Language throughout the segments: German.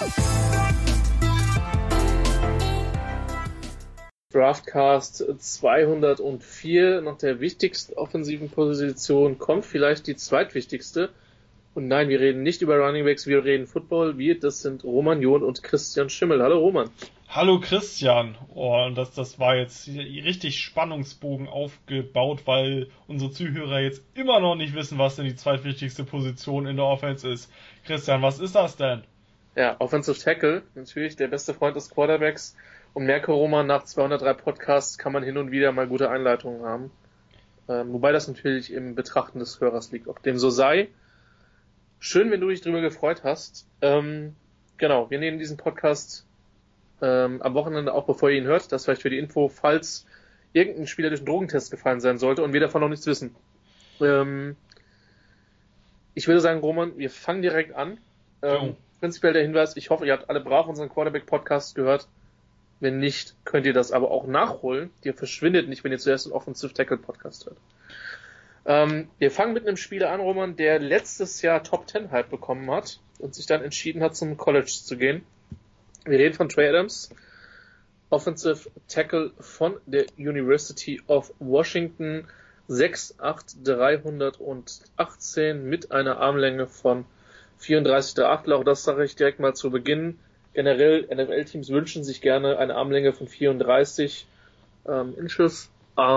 Draftcast 204, nach der wichtigsten offensiven Position kommt vielleicht die zweitwichtigste. Und nein, wir reden nicht über Runningbacks, wir reden Football. Das sind Roman John und Christian Schimmel. Hallo Roman. Hallo Christian. Oh, und das war jetzt richtig Spannungsbogen aufgebaut, weil unsere Zuhörer jetzt immer noch nicht wissen, was denn die zweitwichtigste Position in der Offense ist. Christian, was ist das denn? Ja, Offensive Tackle, natürlich der beste Freund des Quarterbacks. Und merke, Roman, nach 203 Podcasts kann man hin und wieder mal gute Einleitungen haben. Wobei das natürlich im Betrachten des Hörers liegt. Ob dem so sei. Schön, wenn du dich drüber gefreut hast. Genau, wir nehmen diesen Podcast am Wochenende, auch bevor ihr ihn hört. Das vielleicht für die Info, falls irgendein Spieler durch einen Drogentest gefallen sein sollte und wir davon noch nichts wissen. Ich würde sagen, Roman, wir fangen direkt an. Prinzipiell der Hinweis, ich hoffe, ihr habt alle brav unseren Quarterback-Podcast gehört. Wenn nicht, könnt ihr das aber auch nachholen. Ihr verschwindet nicht, wenn ihr zuerst einen Offensive Tackle Podcast hört. Wir fangen mit einem Spieler an, Roman, der letztes Jahr Top 10 Hype bekommen hat und sich dann entschieden hat, zum College zu gehen. Wir reden von Trey Adams, Offensive Tackle von der University of Washington, 6'8", 318 mit einer Armlänge von 34,8. Auch das sage ich direkt mal zu Beginn. Generell, NFL-Teams wünschen sich gerne eine Armlänge von 34 Inches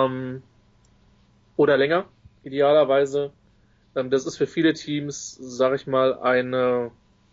oder länger, idealerweise. Das ist für viele Teams, sage ich mal, ein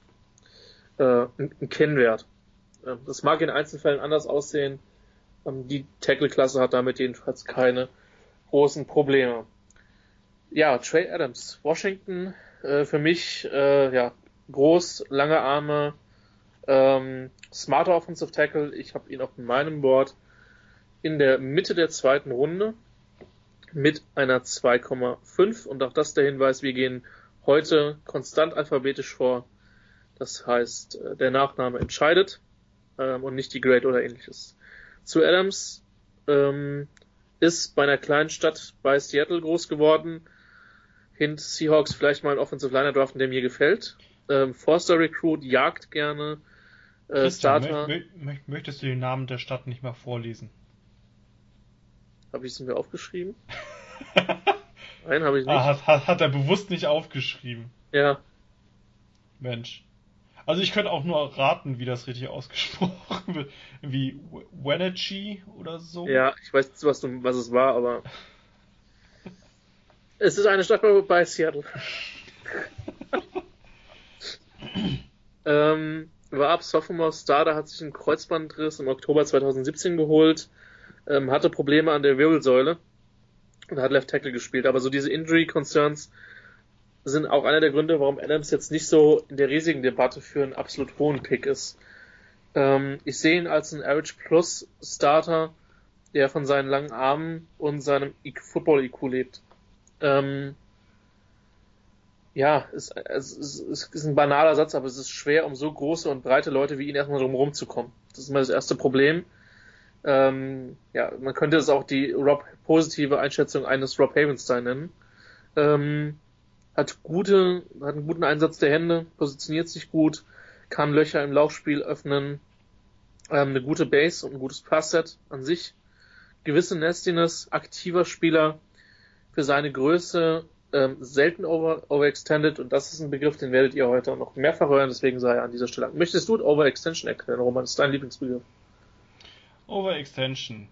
Kennwert. Das mag in Einzelfällen anders aussehen. Die Tackle-Klasse hat damit jedenfalls keine großen Probleme. Ja, Trey Adams, Washington, für mich groß, lange Arme, smarter Offensive Tackle. Ich habe ihn auf meinem Board in der Mitte der zweiten Runde mit einer 2,5 und auch das der Hinweis, wir gehen heute konstant alphabetisch vor. Das heißt, der Nachname entscheidet und nicht die Grade oder ähnliches. Zu Adams ist bei einer kleinen Stadt bei Seattle groß geworden. Hint Seahawks vielleicht mal einen Offensive Liner draften, der mir gefällt. Forster Recruit, jagt gerne. Starter. Möchtest du den Namen der Stadt nicht mal vorlesen? Habe ich es mir aufgeschrieben? Nein, habe ich nicht. Hat er bewusst nicht aufgeschrieben? Ja. Mensch. Also ich könnte auch nur raten, wie das richtig ausgesprochen wird. Wie Wenatchee oder so? Ja, ich weiß nicht, was es war, aber es ist eine Stadt bei Seattle. War ab Sophomore Starter, hat sich einen Kreuzbandriss im Oktober 2017 geholt, hatte Probleme an der Wirbelsäule und hat Left Tackle gespielt. Aber so diese Injury Concerns sind auch einer der Gründe, warum Adams jetzt nicht so in der riesigen Debatte für einen absolut hohen Pick ist. Ich sehe ihn als einen Average Plus Starter, der von seinen langen Armen und seinem Football-IQ lebt. Es ist ein banaler Satz, aber es ist schwer, um so große und breite Leute wie ihn erstmal drumherum zu kommen. Das ist mal das erste Problem. Man könnte es auch die positive Einschätzung eines Rob Havenstein nennen. Hat einen guten Einsatz der Hände, positioniert sich gut, kann Löcher im Laufspiel öffnen, eine gute Base und ein gutes Passset an sich. Gewisse Nastiness, aktiver Spieler, für seine Größe selten overextended, und das ist ein Begriff, den werdet ihr heute noch mehrfach hören, deswegen sei er an dieser Stelle. Möchtest du Overextension erklären, Roman? Das ist dein Lieblingsbegriff. Overextension.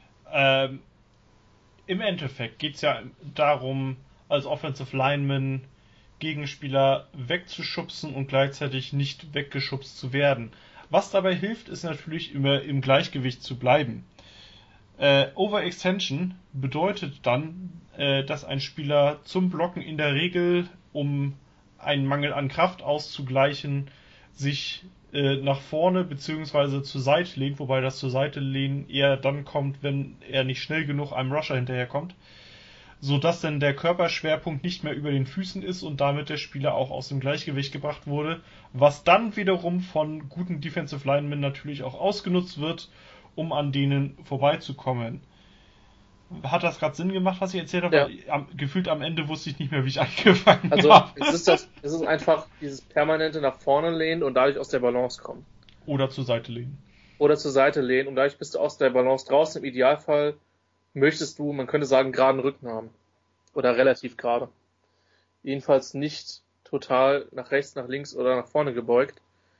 Im Endeffekt geht es ja darum, als Offensive Lineman Gegenspieler wegzuschubsen und gleichzeitig nicht weggeschubst zu werden. Was dabei hilft, ist natürlich immer im Gleichgewicht zu bleiben. Overextension bedeutet dann, dass ein Spieler zum Blocken in der Regel, um einen Mangel an Kraft auszugleichen, sich nach vorne bzw. zur Seite lehnt, wobei das zur Seite lehnen eher dann kommt, wenn er nicht schnell genug einem Rusher hinterherkommt, sodass dann der Körperschwerpunkt nicht mehr über den Füßen ist und damit der Spieler auch aus dem Gleichgewicht gebracht wurde, was dann wiederum von guten Defensive Linemen natürlich auch ausgenutzt wird, um an denen vorbeizukommen. hat das gerade Sinn gemacht, was ich erzählt habe? Ja. Gefühlt am Ende wusste ich nicht mehr, wie ich angefangen Also habe. es ist einfach dieses permanente nach vorne lehnen und dadurch aus der Balance kommen. Oder zur Seite legen. Oder zur Seite lehnen und dadurch bist du aus der Balance draußen. Im Idealfall möchtest du, man könnte sagen, geraden Rücken haben. Oder relativ gerade. Jedenfalls nicht total nach rechts, nach links oder nach vorne gebeugt.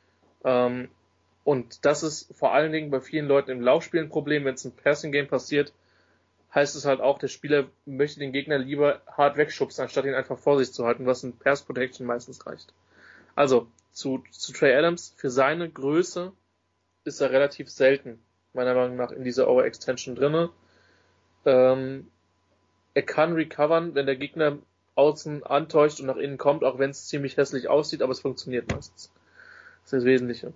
Und das ist vor allen Dingen bei vielen Leuten im Laufspiel ein Problem. Wenn es ein Passing-Game passiert, heißt es halt auch, der Spieler möchte den Gegner lieber hart wegschubsen, anstatt ihn einfach vor sich zu halten, was in Pass Protection meistens reicht. Also, zu Trey Adams, für seine Größe ist er relativ selten, meiner Meinung nach, in dieser Overextension drinne. Er kann recovern, wenn der Gegner außen antäuscht und nach innen kommt, auch wenn es ziemlich hässlich aussieht, aber es funktioniert meistens. Das ist das Wesentliche.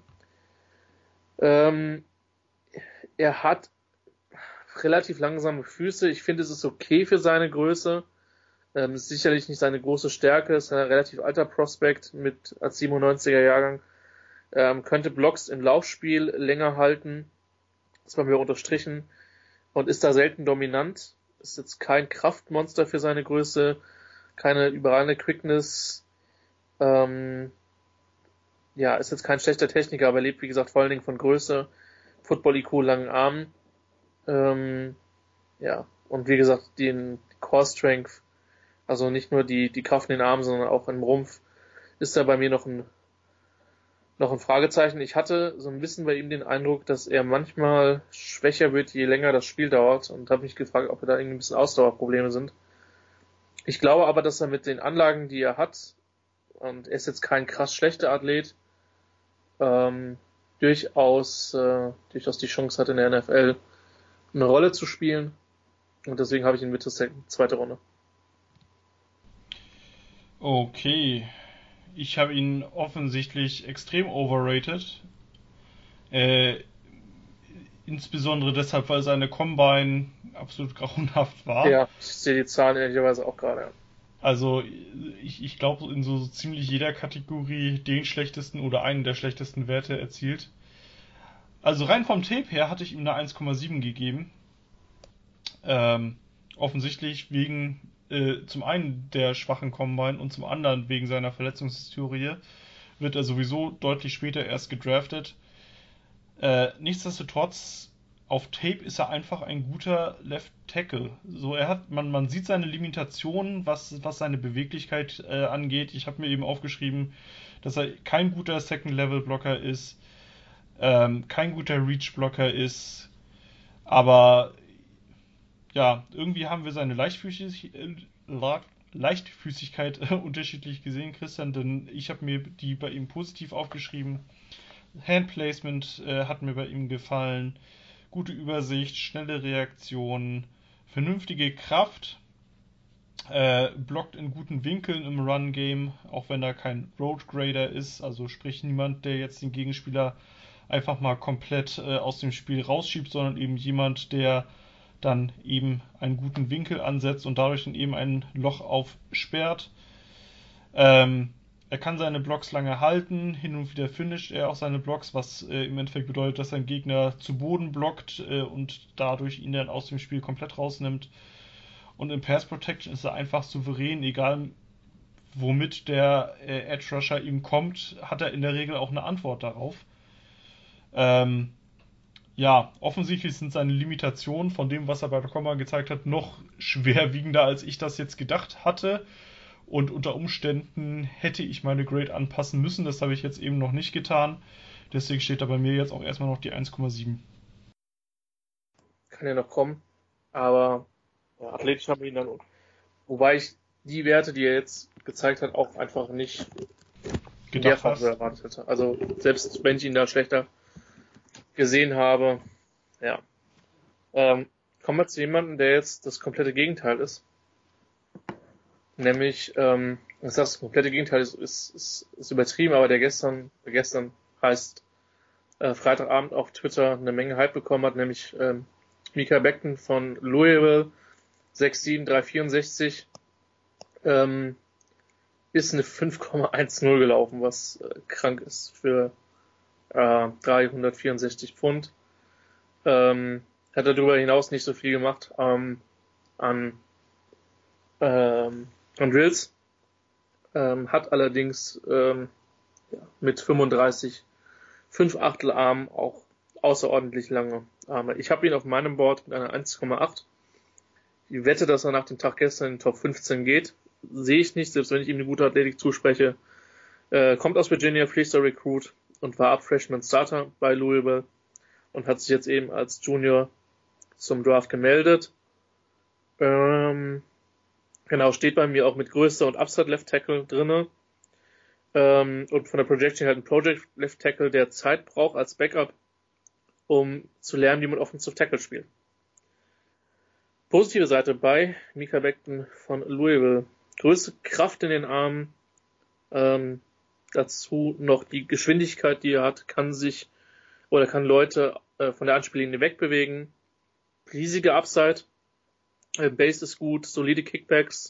Er hat relativ langsame Füße. Ich finde, es ist okay für seine Größe. Ist sicherlich nicht seine große Stärke. Ist ein relativ alter Prospect als 97er Jahrgang. Könnte Blocks im Laufspiel länger halten. Das war mir unterstrichen. Und ist da selten dominant. Ist jetzt kein Kraftmonster für seine Größe. Keine überragende Quickness. Ist jetzt kein schlechter Techniker, aber lebt, wie gesagt, vor allen Dingen von Größe. Football-IQ, langen Armen. Und wie gesagt, die Core Strength, also nicht nur die Kraft in den Armen, sondern auch im Rumpf, ist da bei mir noch ein Fragezeichen. Ich hatte so ein bisschen bei ihm den Eindruck, dass er manchmal schwächer wird, je länger das Spiel dauert, und habe mich gefragt, ob da irgendwie ein bisschen Ausdauerprobleme sind. Ich glaube aber, dass er mit den Anlagen, die er hat, und er ist jetzt kein krass schlechter Athlet, durchaus die Chance hat, in der NFL eine Rolle zu spielen. Und deswegen habe ich ihn Mitte zweite Runde. Okay. Ich habe ihn offensichtlich extrem overrated. Insbesondere deshalb, weil seine Combine absolut grauenhaft war. Ja, ich sehe die Zahlen ehrlicherweise auch gerade. Also ich glaube, in so ziemlich jeder Kategorie den schlechtesten oder einen der schlechtesten Werte erzielt. Also rein vom Tape her hatte ich ihm eine 1,7 gegeben. Offensichtlich wegen zum einen der schwachen Combine und zum anderen wegen seiner Verletzungshistorie wird er sowieso deutlich später erst gedraftet. Nichtsdestotrotz, auf Tape ist er einfach ein guter Left Tackle. So, man sieht seine Limitationen, was seine Beweglichkeit angeht. Ich habe mir eben aufgeschrieben, dass er kein guter Second-Level-Blocker ist, kein guter Reach-Blocker ist, aber ja, irgendwie haben wir seine Leichtfüßigkeit unterschiedlich gesehen, Christian, denn ich habe mir die bei ihm positiv aufgeschrieben. Handplacement hat mir bei ihm gefallen, gute Übersicht, schnelle Reaktion, vernünftige Kraft, blockt in guten Winkeln im Run-Game, auch wenn er kein Road-Grader ist, also sprich niemand, der jetzt den Gegenspieler einfach mal komplett aus dem Spiel rausschiebt, sondern eben jemand, der dann eben einen guten Winkel ansetzt und dadurch dann eben ein Loch aufsperrt. Er kann seine Blocks lange halten, hin und wieder finisht er auch seine Blocks, was im Endeffekt bedeutet, dass sein Gegner zu Boden blockt und dadurch ihn dann aus dem Spiel komplett rausnimmt. Und im Pass Protection ist er einfach souverän, egal womit der Edge Rusher ihm kommt, hat er in der Regel auch eine Antwort darauf. Offensichtlich sind seine Limitationen von dem, was er bei der Combine gezeigt hat, noch schwerwiegender, als ich das jetzt gedacht hatte. Und unter Umständen hätte ich meine Grade anpassen müssen. Das habe ich jetzt eben noch nicht getan. Deswegen steht da bei mir jetzt auch erstmal noch die 1,7. Kann ja noch kommen. Aber athletisch haben wir ihn dann. Wobei ich die Werte, die er jetzt gezeigt hat, auch einfach nicht in der Phase erwartet hätte. Also selbst wenn ich ihn da schlechter gesehen habe, ja. Kommen wir zu jemandem, der jetzt das komplette Gegenteil ist. Nämlich, das komplette Gegenteil ist übertrieben, aber der gestern heißt Freitagabend auf Twitter eine Menge Hype bekommen hat, nämlich Micah Beckton von Louisville, 6'7", 364, ist eine 5,10 gelaufen, was krank ist für 364 Pfund. Hat darüber hinaus nicht so viel gemacht. an Drills, hat allerdings mit 35 5/8 Arm auch außerordentlich lange Arme. Ich habe ihn auf meinem Board mit einer 1,8. Ich wette, dass er nach dem Tag gestern in den Top 15 geht. Sehe ich nicht, selbst wenn ich ihm eine gute Athletik zuspreche. Kommt aus Virginia, Freestyle Recruit und war Freshman Starter bei Louisville und hat sich jetzt eben als Junior zum Draft gemeldet. Genau, steht bei mir auch mit Größe und Upside Left Tackle drinne. Und von der Projection halt ein Project Left Tackle, der Zeit braucht als Backup, um zu lernen, wie man Offensive Tackle spielt. Positive Seite bei Mekhi Becton von Louisville. Größe, Kraft in den Armen, dazu noch die Geschwindigkeit, die er hat, kann Leute von der Anspiellinie wegbewegen. Riesige Upside, Base ist gut, solide Kickbacks,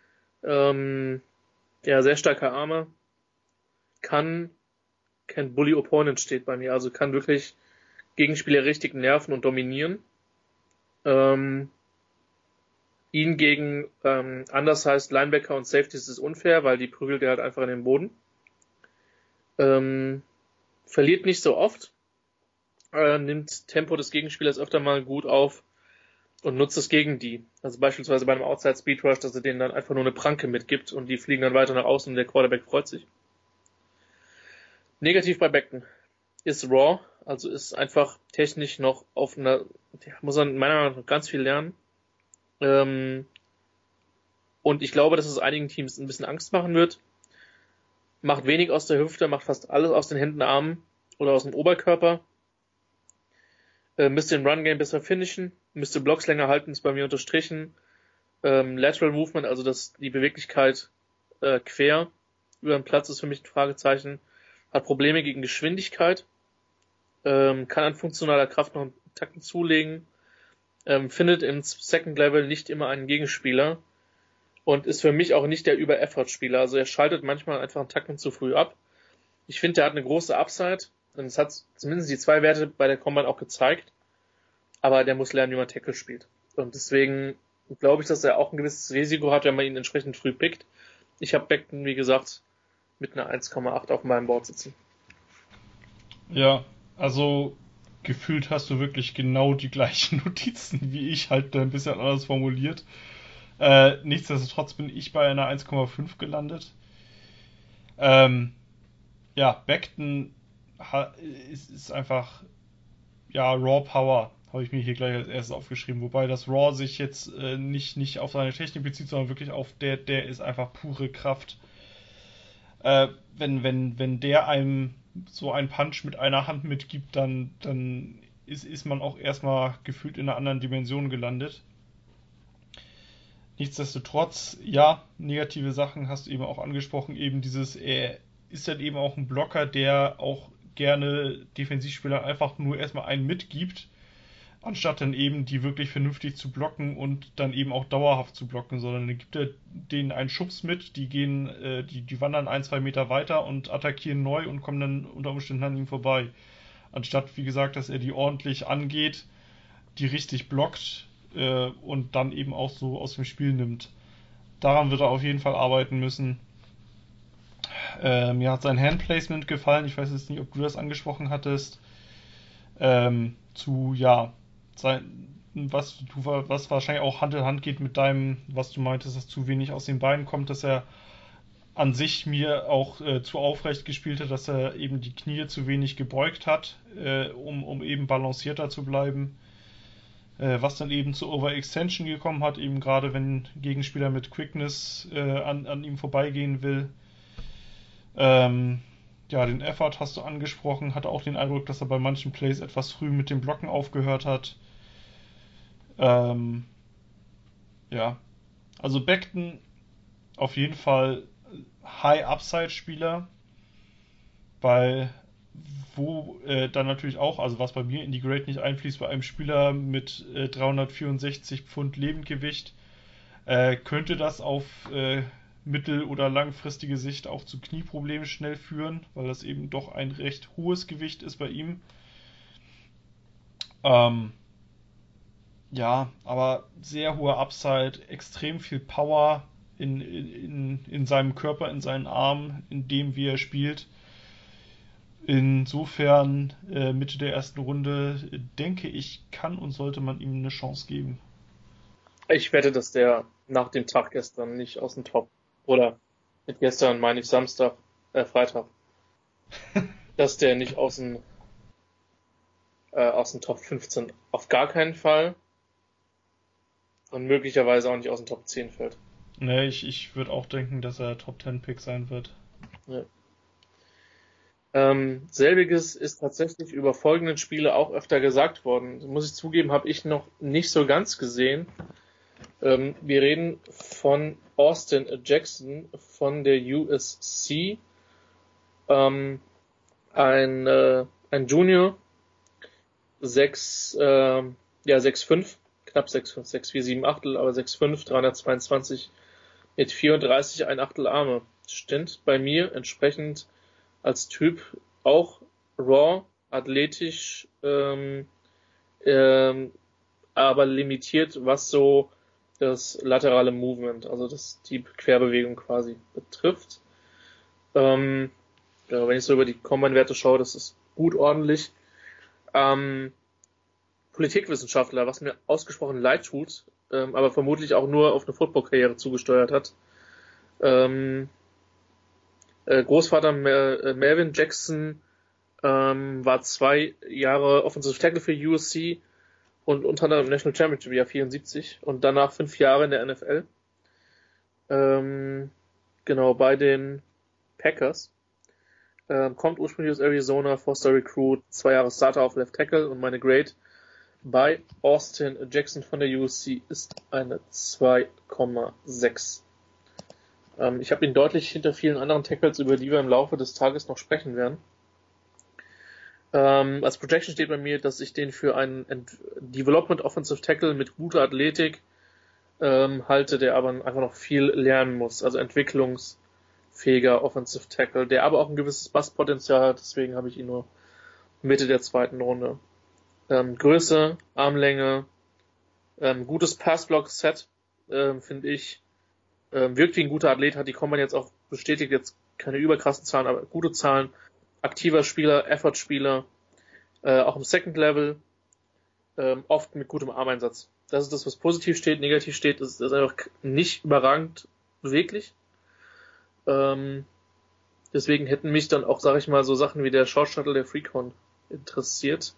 sehr starke Arme, kann Bully Opponent steht bei mir, also kann wirklich Gegenspieler richtig nerven und dominieren. Ihn gegen undersized Linebacker und Safeties ist unfair, weil die prügelt er halt einfach in den Boden. Verliert nicht so oft, nimmt Tempo des Gegenspielers öfter mal gut auf und nutzt es gegen die. Also beispielsweise bei einem Outside Speed Rush, dass er denen dann einfach nur eine Pranke mitgibt und die fliegen dann weiter nach außen und der Quarterback freut sich. Negativ bei Becton ist raw, also ist einfach technisch noch auf muss er meiner Meinung nach ganz viel lernen. Und ich glaube, dass es einigen Teams ein bisschen Angst machen wird. Macht wenig aus der Hüfte, macht fast alles aus den Händen, Armen oder aus dem Oberkörper. Müsste den Run-Game besser finishen, müsste Blocks länger halten, ist bei mir unterstrichen. Lateral Movement, also die Beweglichkeit quer über den Platz ist für mich ein Fragezeichen. Hat Probleme gegen Geschwindigkeit, kann an funktionaler Kraft noch einen Tacken zulegen, findet im Second Level nicht immer einen Gegenspieler und ist für mich auch nicht der Über-Effort-Spieler. Also er schaltet manchmal einfach einen Tacken zu früh ab. Ich finde, er hat eine große Upside und es hat zumindest die 2 Werte bei der Combine auch gezeigt, aber der muss lernen, wie man Tackle spielt. Und deswegen glaube ich, dass er auch ein gewisses Risiko hat, wenn man ihn entsprechend früh pickt. Ich habe Becton, wie gesagt, mit einer 1,8 auf meinem Board sitzen. Ja, also gefühlt hast du wirklich genau die gleichen Notizen wie ich, halt ein bisschen anders formuliert. Nichtsdestotrotz bin ich bei einer 1,5 gelandet. Becton ist einfach Raw Power, habe ich mir hier gleich als erstes aufgeschrieben. Wobei das Raw sich jetzt nicht auf seine Technik bezieht, sondern wirklich auf der ist einfach pure Kraft. Wenn der einem so einen Punch mit einer Hand mitgibt, dann ist man auch erstmal gefühlt in einer anderen Dimension gelandet. Nichtsdestotrotz, negative Sachen hast du eben auch angesprochen, eben er ist dann eben auch ein Blocker, der auch gerne Defensivspielern einfach nur erstmal einen mitgibt, anstatt dann eben die wirklich vernünftig zu blocken und dann eben auch dauerhaft zu blocken, sondern dann gibt er denen einen Schubs mit, die wandern 1-2 Meter weiter und attackieren neu und kommen dann unter Umständen an ihm vorbei. Anstatt, wie gesagt, dass er die ordentlich angeht, die richtig blockt und dann eben auch so aus dem Spiel nimmt. Daran wird er auf jeden Fall arbeiten müssen. Mir hat sein Handplacement gefallen, ich weiß jetzt nicht, ob du das angesprochen hattest. Was wahrscheinlich auch Hand in Hand geht mit deinem, was du meintest, dass zu wenig aus den Beinen kommt, dass er an sich mir auch zu aufrecht gespielt hat, dass er eben die Knie zu wenig gebeugt hat, um eben balancierter zu bleiben. Was dann eben zu Overextension gekommen hat, eben gerade wenn ein Gegenspieler mit Quickness an ihm vorbeigehen will. Den Effort hast du angesprochen, hatte auch den Eindruck, dass er bei manchen Plays etwas früh mit dem Blocken aufgehört hat. Also Becton auf jeden Fall High-Upside-Spieler, weil wo dann natürlich auch, also was bei mir in die Grade nicht einfließt, bei einem Spieler mit 364 Pfund Lebendgewicht, könnte das auf mittel- oder langfristige Sicht auch zu Knieproblemen schnell führen, weil das eben doch ein recht hohes Gewicht ist bei ihm. Ja, aber sehr hohe Upside, extrem viel Power in seinem Körper, in seinen Armen, in dem, wie er spielt. Insofern Mitte der ersten Runde, denke ich, kann und sollte man ihm eine Chance geben. Ich wette, dass der nach dem Tag gestern nicht aus dem Top, oder mit gestern meine ich Freitag, dass der nicht aus dem Top 15 auf gar keinen Fall und möglicherweise auch nicht aus dem Top 10 fällt. Ne, ich würde auch denken, dass er Top 10 Pick sein wird. Ja. Selbiges ist tatsächlich über folgenden Spiele auch öfter gesagt worden. Muss ich zugeben, habe ich noch nicht so ganz gesehen. Wir reden von Austin Jackson von der USC. Ein Junior, 6'5", knapp 6'5", 6'4", 7 Achtel, aber 6'5", 322 mit 34, ein Achtel Arme. Stimmt bei mir entsprechend als Typ auch raw, athletisch, aber limitiert, was so das laterale Movement, also die Querbewegung quasi betrifft. Wenn ich so über die Combine-Werte schaue, das ist gut ordentlich. Politikwissenschaftler, was mir ausgesprochen leid tut, aber vermutlich auch nur auf eine Football-Karriere zugesteuert hat. Großvater Melvin Jackson war 2 Jahre Offensive Tackle für USC und unter anderem im National Championship Jahr 74 und danach 5 Jahre in der NFL. Genau, bei den Packers. Kommt ursprünglich aus Arizona, Foster Recruit, 2 Jahre Starter auf Left Tackle und meine Grade bei Austin Jackson von der USC ist eine 2,6. Ich habe ihn deutlich hinter vielen anderen Tackles, über die wir im Laufe des Tages noch sprechen werden. Als Projection steht bei mir, dass ich den für einen Development Offensive Tackle mit guter Athletik halte, der aber einfach noch viel lernen muss. Also entwicklungsfähiger Offensive Tackle, der aber auch ein gewisses Bustpotenzial hat. Deswegen habe ich ihn nur Mitte der 2. Runde. Größe, Armlänge, gutes Passblock-Set, finde ich. Wirkt wie ein guter Athlet, hat die Combine jetzt auch bestätigt, jetzt keine überkrassen Zahlen, aber gute Zahlen. Aktiver Spieler, Effort-Spieler, auch im Second Level, oft mit gutem Armeinsatz. Das ist das, was positiv steht. Negativ steht, ist einfach nicht überragend beweglich. Deswegen hätten mich dann auch, sag ich mal, so Sachen wie der Short Shuttle der Freecon interessiert.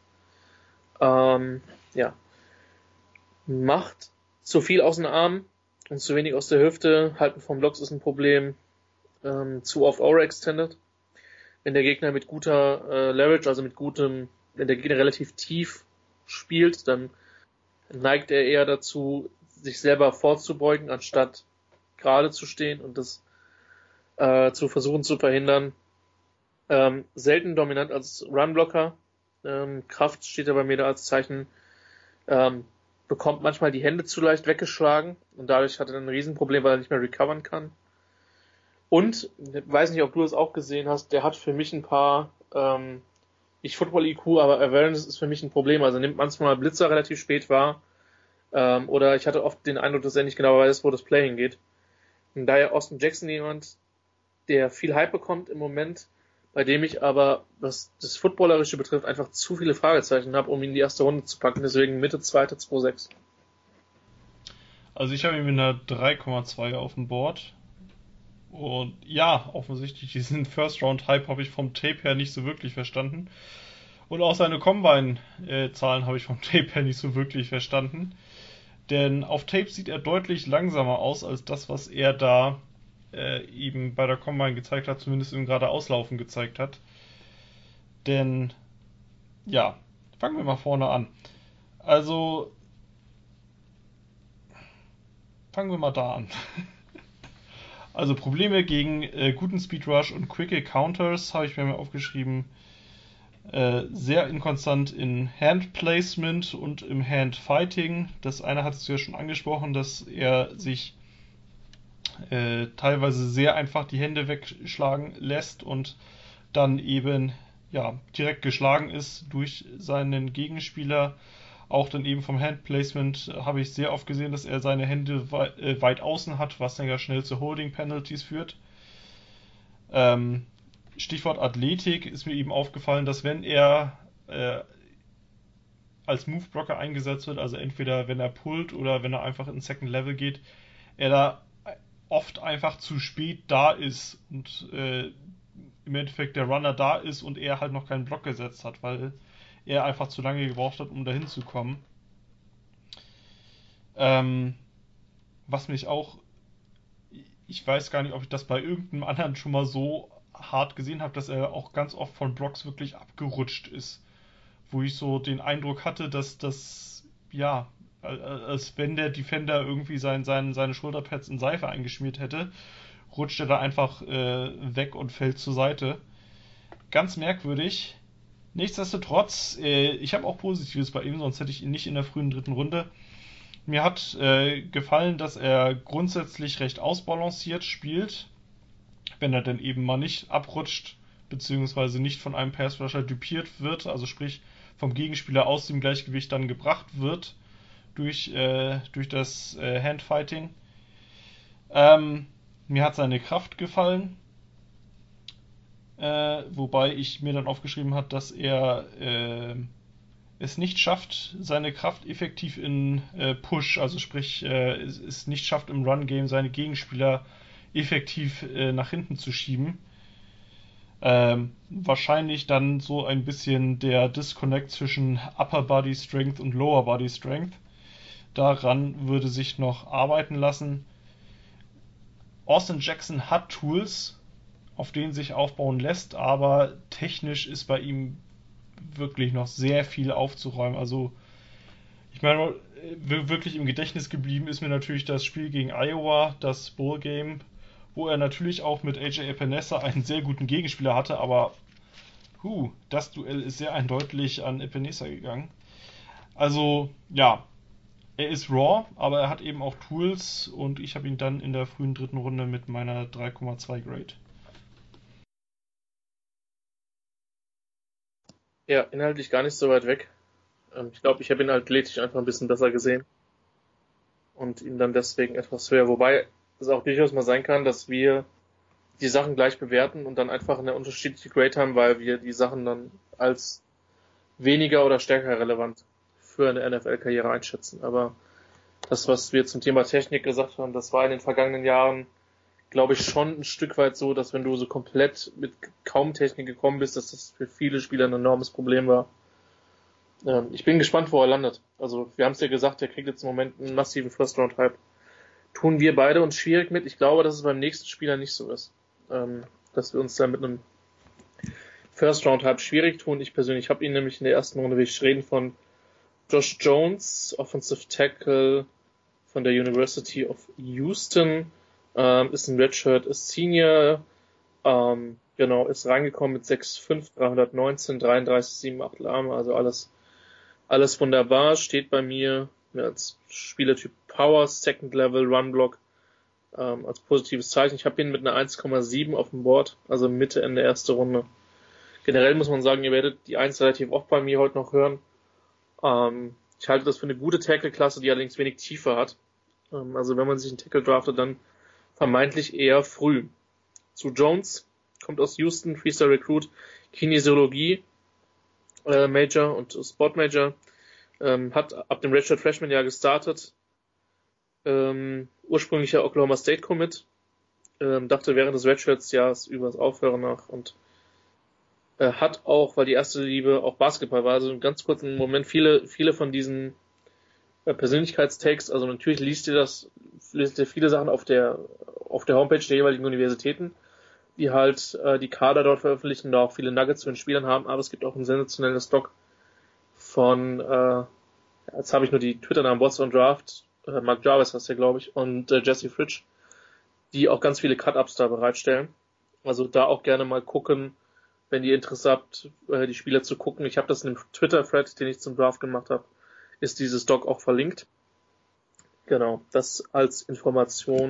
Ja. Macht zu viel aus den Armen und zu wenig aus der Hüfte. Halten vom Blocks ist ein Problem. Zu oft overextended. Wenn der Gegner mit guter Leverage, also wenn der Gegner relativ tief spielt, dann neigt er eher dazu, sich selber vorzubeugen, anstatt gerade zu stehen und das zu versuchen zu verhindern. Selten dominant als Runblocker. Kraft steht da bei mir da als Zeichen. Bekommt manchmal die Hände zu leicht weggeschlagen und dadurch hat er ein Riesenproblem, weil er nicht mehr recovern kann. Und, ich weiß nicht, ob du es auch gesehen hast, der hat für mich ein paar, nicht Football-IQ, aber Awareness ist für mich ein Problem. Also nimmt manchmal Blitzer relativ spät wahr. Oder ich hatte oft den Eindruck, dass er nicht genau weiß, wo das Play hingeht. Und daher Austin Jackson jemand, der viel Hype bekommt im Moment, bei dem ich aber, was das Footballerische betrifft, einfach zu viele Fragezeichen habe, um ihn in die erste Runde zu packen. Deswegen Mitte 2. 2,6. Also ich habe ihn mit einer 3,2 auf dem Board. Und ja, offensichtlich diesen First-Round-Hype habe ich vom Tape her nicht so wirklich verstanden. Und auch seine Combine-Zahlen habe ich vom Tape her nicht so wirklich verstanden. Denn auf Tape sieht er deutlich langsamer aus als das, was er da eben bei der Combine gezeigt hat, zumindest im gerade Auslaufen gezeigt hat. Denn, ja, fangen wir mal vorne an. Also, fangen wir mal da an. Also Probleme gegen guten Speedrush und Quick Counters habe ich mir mal aufgeschrieben. Sehr inkonstant in Hand Placement und im Hand Fighting. Das eine hattest du ja schon angesprochen, dass er sich teilweise sehr einfach die Hände wegschlagen lässt und dann eben ja direkt geschlagen ist durch seinen Gegenspieler. Auch dann eben vom Handplacement habe ich sehr oft gesehen, dass er seine Hände weit außen hat, was dann ja schnell zu Holding Penalties führt. Stichwort Athletik ist mir eben aufgefallen, dass wenn er als Move-Blocker eingesetzt wird, also entweder wenn er pullt oder wenn er einfach in Second Level geht, er da oft einfach zu spät da ist und im Endeffekt der Runner da ist und er halt noch keinen Block gesetzt hat, weil er einfach zu lange gebraucht hat, um dahin zu kommen. Was mich auch, ich weiß gar nicht, ob ich das bei irgendeinem anderen schon mal so hart gesehen habe, dass er auch ganz oft von Blocks wirklich abgerutscht ist. Wo ich so den Eindruck hatte, dass das, ja, als wenn der Defender irgendwie seine Schulterpads in Seife eingeschmiert hätte, rutscht er da einfach weg und fällt zur Seite. Ganz merkwürdig. Nichtsdestotrotz, ich habe auch Positives bei ihm, sonst hätte ich ihn nicht in der frühen 3. Runde. Mir hat gefallen, dass er grundsätzlich recht ausbalanciert spielt, wenn er denn eben mal nicht abrutscht, beziehungsweise nicht von einem Passrusher dupiert wird, also sprich vom Gegenspieler aus dem Gleichgewicht dann gebracht wird durch das Handfighting. Mir hat seine Kraft gefallen, wobei ich mir dann aufgeschrieben habe, dass er es nicht schafft, seine Kraft effektiv in Push, also sprich es nicht schafft im Run-Game seine Gegenspieler effektiv nach hinten zu schieben. Wahrscheinlich dann so ein bisschen der Disconnect zwischen Upper Body Strength und Lower Body Strength. Daran würde sich noch arbeiten lassen. Austin Jackson hat Tools, auf denen sich aufbauen lässt, aber technisch ist bei ihm wirklich noch sehr viel aufzuräumen. Also ich meine, wirklich im Gedächtnis geblieben ist mir natürlich das Spiel gegen Iowa, das Bowl Game, wo er natürlich auch mit AJ Epinesa einen sehr guten Gegenspieler hatte, aber das Duell ist sehr eindeutig an Epinesa gegangen. Also, ja, er ist raw, aber er hat eben auch Tools und ich habe ihn dann in der frühen 3. Runde mit meiner 3,2 Grade. Ja, inhaltlich gar nicht so weit weg. Ich glaube, ich habe ihn athletisch einfach ein bisschen besser gesehen und ihn dann deswegen etwas höher. Wobei es auch durchaus mal sein kann, dass wir die Sachen gleich bewerten und dann einfach eine unterschiedliche Grade haben, weil wir die Sachen dann als weniger oder stärker relevant für eine NFL-Karriere einschätzen. Aber das, was wir zum Thema Technik gesagt haben, das war in den vergangenen Jahren, glaube ich, schon ein Stück weit so, dass wenn du so komplett mit kaum Technik gekommen bist, dass das für viele Spieler ein enormes Problem war. Ich bin gespannt, wo er landet. Also wir haben es ja gesagt, er kriegt jetzt im Moment einen massiven First-Round-Hype. Tun wir beide uns schwierig mit. Ich glaube, dass es beim nächsten Spieler nicht so ist. Dass wir uns da mit einem First-Round-Hype schwierig tun. Ich persönlich habe ihn nämlich in der ersten Runde, will ich reden von Josh Jones, Offensive Tackle von der University of Houston, ist ein Redshirt, ist Senior, ist reingekommen mit 6'5", 319, 33,7 Achtel Arme, also alles wunderbar, steht bei mir als Spielertyp Power, Second Level, Run Block, als positives Zeichen. Ich habe ihn mit einer 1,7 auf dem Board, also Mitte, Ende erste Runde. Generell muss man sagen, ihr werdet die 1 relativ oft bei mir heute noch hören. Ich halte das für eine gute Tackle-Klasse, die allerdings wenig Tiefe hat. Also wenn man sich einen Tackle draftet, dann vermeintlich eher früh. Zu Jones, kommt aus Houston, Freestyle Recruit, Kinesiologie Major und Sport Major, hat ab dem Redshirt Freshman Jahr gestartet, ursprünglicher Oklahoma State Commit, dachte während des Redshirts Jahres über das Aufhören nach und hat auch, weil die erste Liebe auch Basketball war, also einen ganz kurzen Moment, viele von diesen Persönlichkeitstakes, also natürlich liest ihr viele Sachen auf der Homepage der jeweiligen Universitäten, die halt die Kader dort veröffentlichen, da auch viele Nuggets zu den Spielern haben, aber es gibt auch einen sensationellen Stock von, jetzt habe ich nur die Twitter-Namen, Bots on Draft, Mark Jarvis heißt der, glaube ich, und Jesse Fritsch, die auch ganz viele Cut-Ups da bereitstellen. Also da auch gerne mal gucken, wenn ihr Interesse habt, die Spieler zu gucken. Ich habe das in dem Twitter-Thread, den ich zum Draft gemacht habe, ist dieses Doc auch verlinkt. Genau, das als Information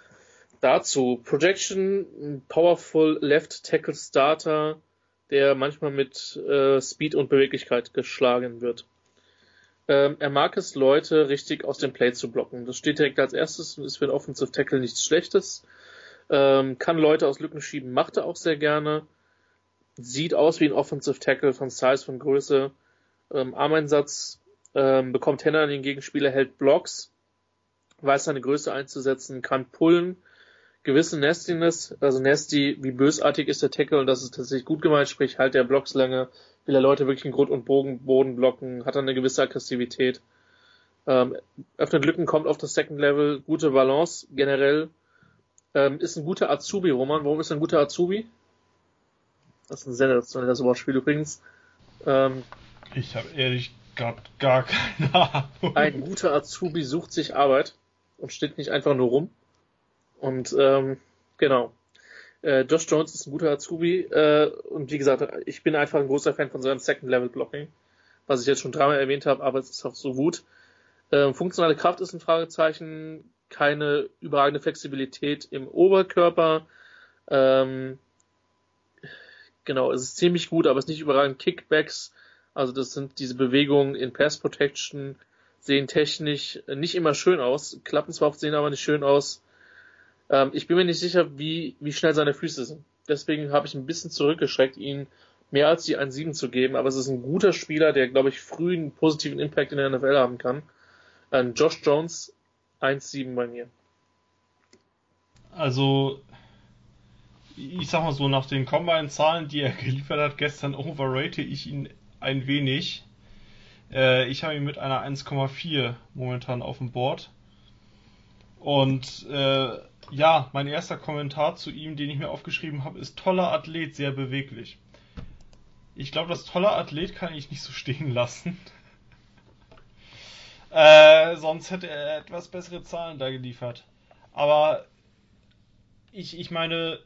dazu. Projection, Powerful Left Tackle Starter, der manchmal mit Speed und Beweglichkeit geschlagen wird. Er mag es, Leute richtig aus dem Play zu blocken. Das steht direkt als erstes und ist für einen Offensive Tackle nichts Schlechtes. Kann Leute aus Lücken schieben, macht er auch sehr gerne. Sieht aus wie ein Offensive Tackle von Size, von Größe. Armeinsatz, bekommt Hände an den Gegenspieler, hält Blocks, weiß seine Größe einzusetzen, kann pullen. Gewisse Nastiness, also nasty, wie bösartig ist der Tackle und das ist tatsächlich gut gemeint, sprich halt der Blocks lange, will er Leute wirklich in Grund und Boden blocken, hat er eine gewisse Aggressivität, öffnet Lücken, kommt auf das Second Level, gute Balance generell, ist ein guter Azubi, Roman. Warum ist er ein guter Azubi? Das ist ein sensationelles Wortspiel übrigens. Ich habe ehrlich gesagt gar keine Ahnung. Ein guter Azubi sucht sich Arbeit und steht nicht einfach nur rum. Und genau. Josh Jones ist ein guter Azubi und wie gesagt, ich bin einfach ein großer Fan von seinem Second-Level-Blocking, was ich jetzt schon dreimal erwähnt habe, aber es ist auch so gut. Funktionale Kraft ist ein Fragezeichen, keine überragende Flexibilität im Oberkörper. Genau, es ist ziemlich gut, aber es ist nicht überragend. Kickbacks, also das sind diese Bewegungen in Pass Protection, sehen technisch nicht immer schön aus, klappen zwar oft, sehen aber nicht schön aus. Ich bin mir nicht sicher, wie schnell seine Füße sind. Deswegen habe ich ein bisschen zurückgeschreckt, ihn mehr als die 1,7 zu geben, aber es ist ein guter Spieler, der, glaube ich, früh einen positiven Impact in der NFL haben kann. Josh Jones, 1,7 bei mir. Also, ich sag mal so, nach den Combine-Zahlen, die er geliefert hat gestern, overrate ich ihn ein wenig. Ich habe ihn mit einer 1,4 momentan auf dem Board. Und ja, mein erster Kommentar zu ihm, den ich mir aufgeschrieben habe, ist toller Athlet, sehr beweglich. Ich glaube, das toller Athlet kann ich nicht so stehen lassen. Sonst hätte er etwas bessere Zahlen da geliefert. Aber ich meine,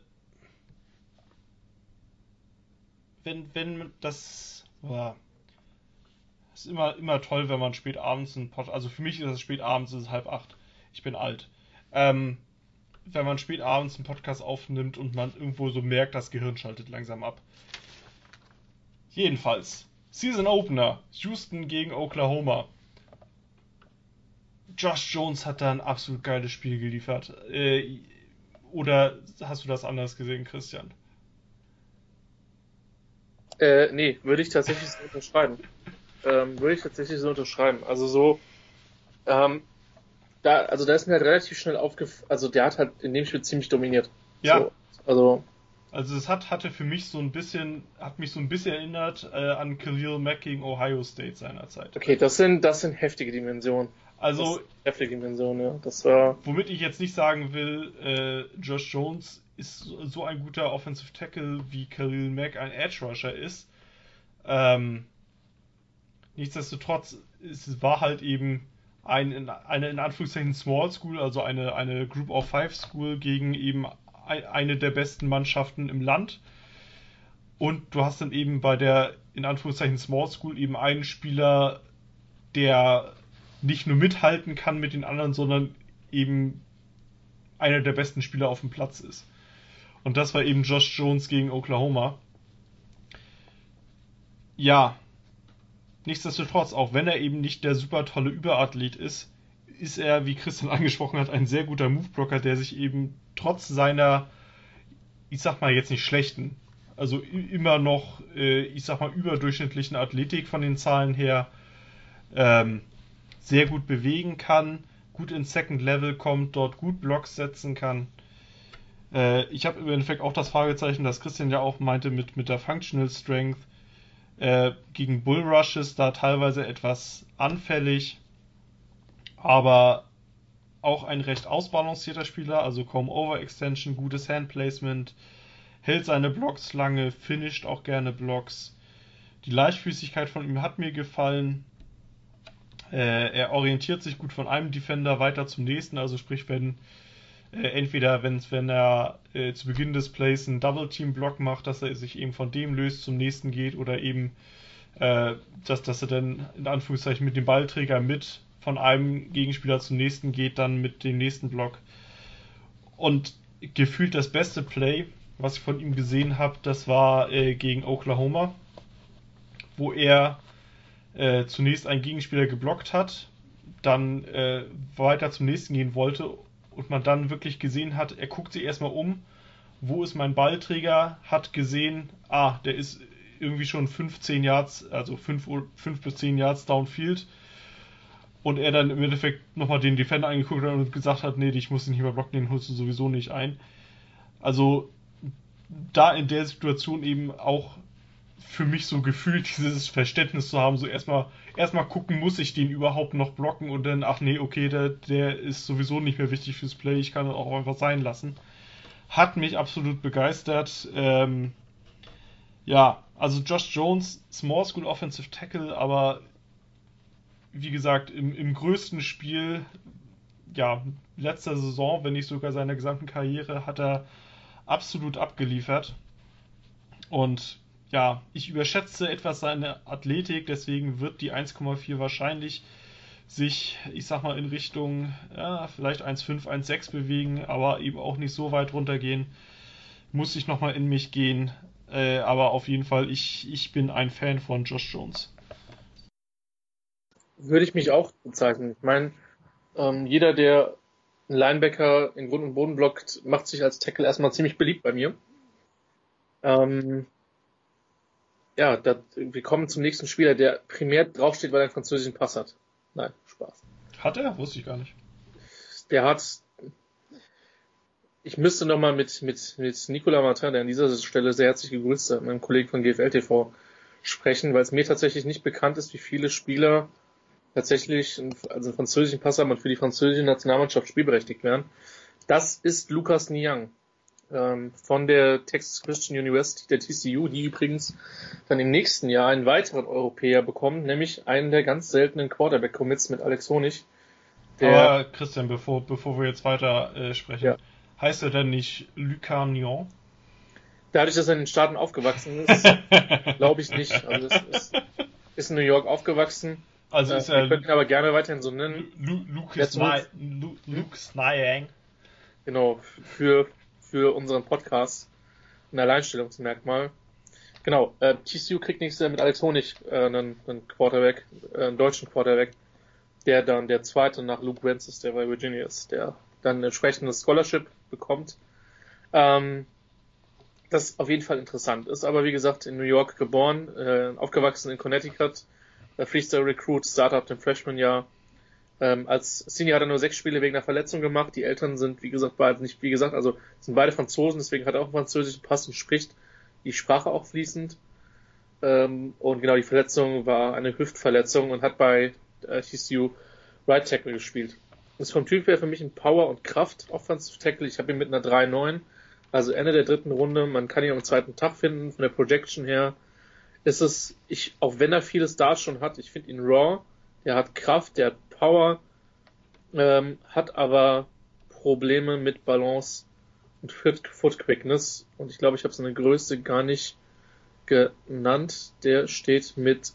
wenn das ist immer toll, wenn man spät abends also für mich ist es spät abends, es ist 7:30. Ich bin alt. Wenn man spät abends einen Podcast aufnimmt und man irgendwo so merkt, das Gehirn schaltet langsam ab. Jedenfalls, Season Opener, Houston gegen Oklahoma. Josh Jones hat da ein absolut geiles Spiel geliefert. Oder hast du das anders gesehen, Christian? Nee, würde ich tatsächlich so unterschreiben. Also so, da ist mir halt relativ schnell also der hat halt in dem Spiel ziemlich dominiert. Ja. So, also es hat mich so ein bisschen erinnert an Khalil Mack gegen Ohio State seinerzeit. Okay, das sind heftige Dimensionen. Also heftige Dimensionen, ja. Das war. Womit ich jetzt nicht sagen will, Josh Jones ist so ein guter Offensive Tackle, wie Khalil Mack ein Edge Rusher ist. Nichtsdestotrotz, es war halt eben eine in Anführungszeichen Small School, also eine Group of Five School gegen eben eine der besten Mannschaften im Land. Und du hast dann eben bei der in Anführungszeichen Small School eben einen Spieler, der nicht nur mithalten kann mit den anderen, sondern eben einer der besten Spieler auf dem Platz ist. Und das war eben Josh Jones gegen Oklahoma. Ja, nichtsdestotrotz, auch wenn er eben nicht der super tolle Überathlet ist, ist er, wie Christian angesprochen hat, ein sehr guter Moveblocker, der sich eben trotz seiner, ich sag mal jetzt nicht schlechten, also immer noch, ich sag mal überdurchschnittlichen Athletik von den Zahlen her, sehr gut bewegen kann, gut ins Second Level kommt, dort gut Blocks setzen kann. Ich habe im Endeffekt auch das Fragezeichen, das Christian ja auch meinte mit der Functional Strength, gegen Bull Rushes da teilweise etwas anfällig, aber auch ein recht ausbalancierter Spieler, also kaum Overextension, gutes Handplacement, hält seine Blocks lange, finisht auch gerne Blocks. Die Leichtfüßigkeit von ihm hat mir gefallen. Er orientiert sich gut von einem Defender weiter zum nächsten, also sprich, wenn er zu Beginn des Plays einen Double-Team-Block macht, dass er sich eben von dem löst, zum nächsten geht oder eben, dass er dann in Anführungszeichen mit dem Ballträger mit von einem Gegenspieler zum nächsten geht, dann mit dem nächsten Block. Und gefühlt das beste Play, was ich von ihm gesehen habe, das war gegen Oklahoma, wo er zunächst einen Gegenspieler geblockt hat, dann weiter zum nächsten gehen wollte und man dann wirklich gesehen hat, er guckt sich erstmal um, wo ist mein Ballträger, hat gesehen, der ist irgendwie schon 15 Yards, also 5 bis 10 Yards downfield und er dann im Endeffekt nochmal den Defender angeguckt hat und gesagt hat, nee, ich muss ihn nicht mehr blocken, den holst du sowieso nicht ein. Also da in der Situation eben auch für mich so gefühlt dieses Verständnis zu haben, so erstmal gucken, muss ich den überhaupt noch blocken und dann, ach nee, okay, der ist sowieso nicht mehr wichtig fürs Play, ich kann ihn auch einfach sein lassen. Hat mich absolut begeistert. Also Josh Jones, Small School Offensive Tackle, aber wie gesagt, im größten Spiel, letzter Saison, wenn nicht sogar seiner gesamten Karriere, hat er absolut abgeliefert. Und ich überschätze etwas seine Athletik, deswegen wird die 1,4 wahrscheinlich sich, ich sag mal, in Richtung vielleicht 1,5, 1,6 bewegen, aber eben auch nicht so weit runtergehen. Muss ich nochmal in mich gehen. Aber auf jeden Fall, ich bin ein Fan von Josh Jones. Würde ich mich auch bezeichnen. Ich meine, jeder, der einen Linebacker in Grund und Boden blockt, macht sich als Tackle erstmal ziemlich beliebt bei mir. Wir kommen zum nächsten Spieler, der primär draufsteht, weil er einen französischen Pass hat. Nein, Spaß. Hat er? Wusste ich gar nicht. Ich müsste nochmal mit Nicolas Martin, der an dieser Stelle sehr herzlich gegrüßt hat, meinem Kollegen von GFL TV, sprechen, weil es mir tatsächlich nicht bekannt ist, wie viele Spieler tatsächlich einen französischen Pass haben und für die französische Nationalmannschaft spielberechtigt werden. Das ist Lucas Niang von der Texas Christian University, der TCU, die übrigens dann im nächsten Jahr einen weiteren Europäer bekommen, nämlich einen der ganz seltenen Quarterback-Commits mit Alex Honig. Aber Christian, bevor wir jetzt weiter sprechen, heißt er denn nicht Lucas Niang? Dadurch, dass er in den Staaten aufgewachsen ist, glaube ich nicht. Also es ist in New York aufgewachsen. Also ist er. Wir könnten ihn aber gerne weiterhin so nennen. Lucas Niang. Genau, für unseren Podcast ein Alleinstellungsmerkmal. Genau, TCU kriegt nächstes Jahr mit Alex Honig einen Quarterback, einen deutschen Quarterback, der dann der zweite nach Luke Wentz ist, der bei Virginia ist, der dann ein entsprechendes Scholarship bekommt. Das auf jeden Fall interessant ist, aber wie gesagt in New York geboren, aufgewachsen in Connecticut, Freestyle Recruit, Startup im Freshman-Jahr. Als Senior hat er nur 6 Spiele wegen einer Verletzung gemacht. Die Eltern sind, sind beide Franzosen, deswegen hat er auch einen französischen Pass und spricht die Sprache auch fließend. Und genau, die Verletzung war eine Hüftverletzung und hat bei TCU Right Tackle gespielt. Das ist vom Typ her für mich ein Power- und Kraft-Offensive Tackle. Ich habe ihn mit einer 3,9, also Ende der 3. Runde. Man kann ihn am 2. Tag finden, von der Projection her. Auch wenn er viele Stars schon hat, ich finde ihn raw. Der hat Kraft, der hat Power, hat aber Probleme mit Balance und Foot Quickness. Und ich glaube, ich habe seine Größe gar nicht genannt. Der steht mit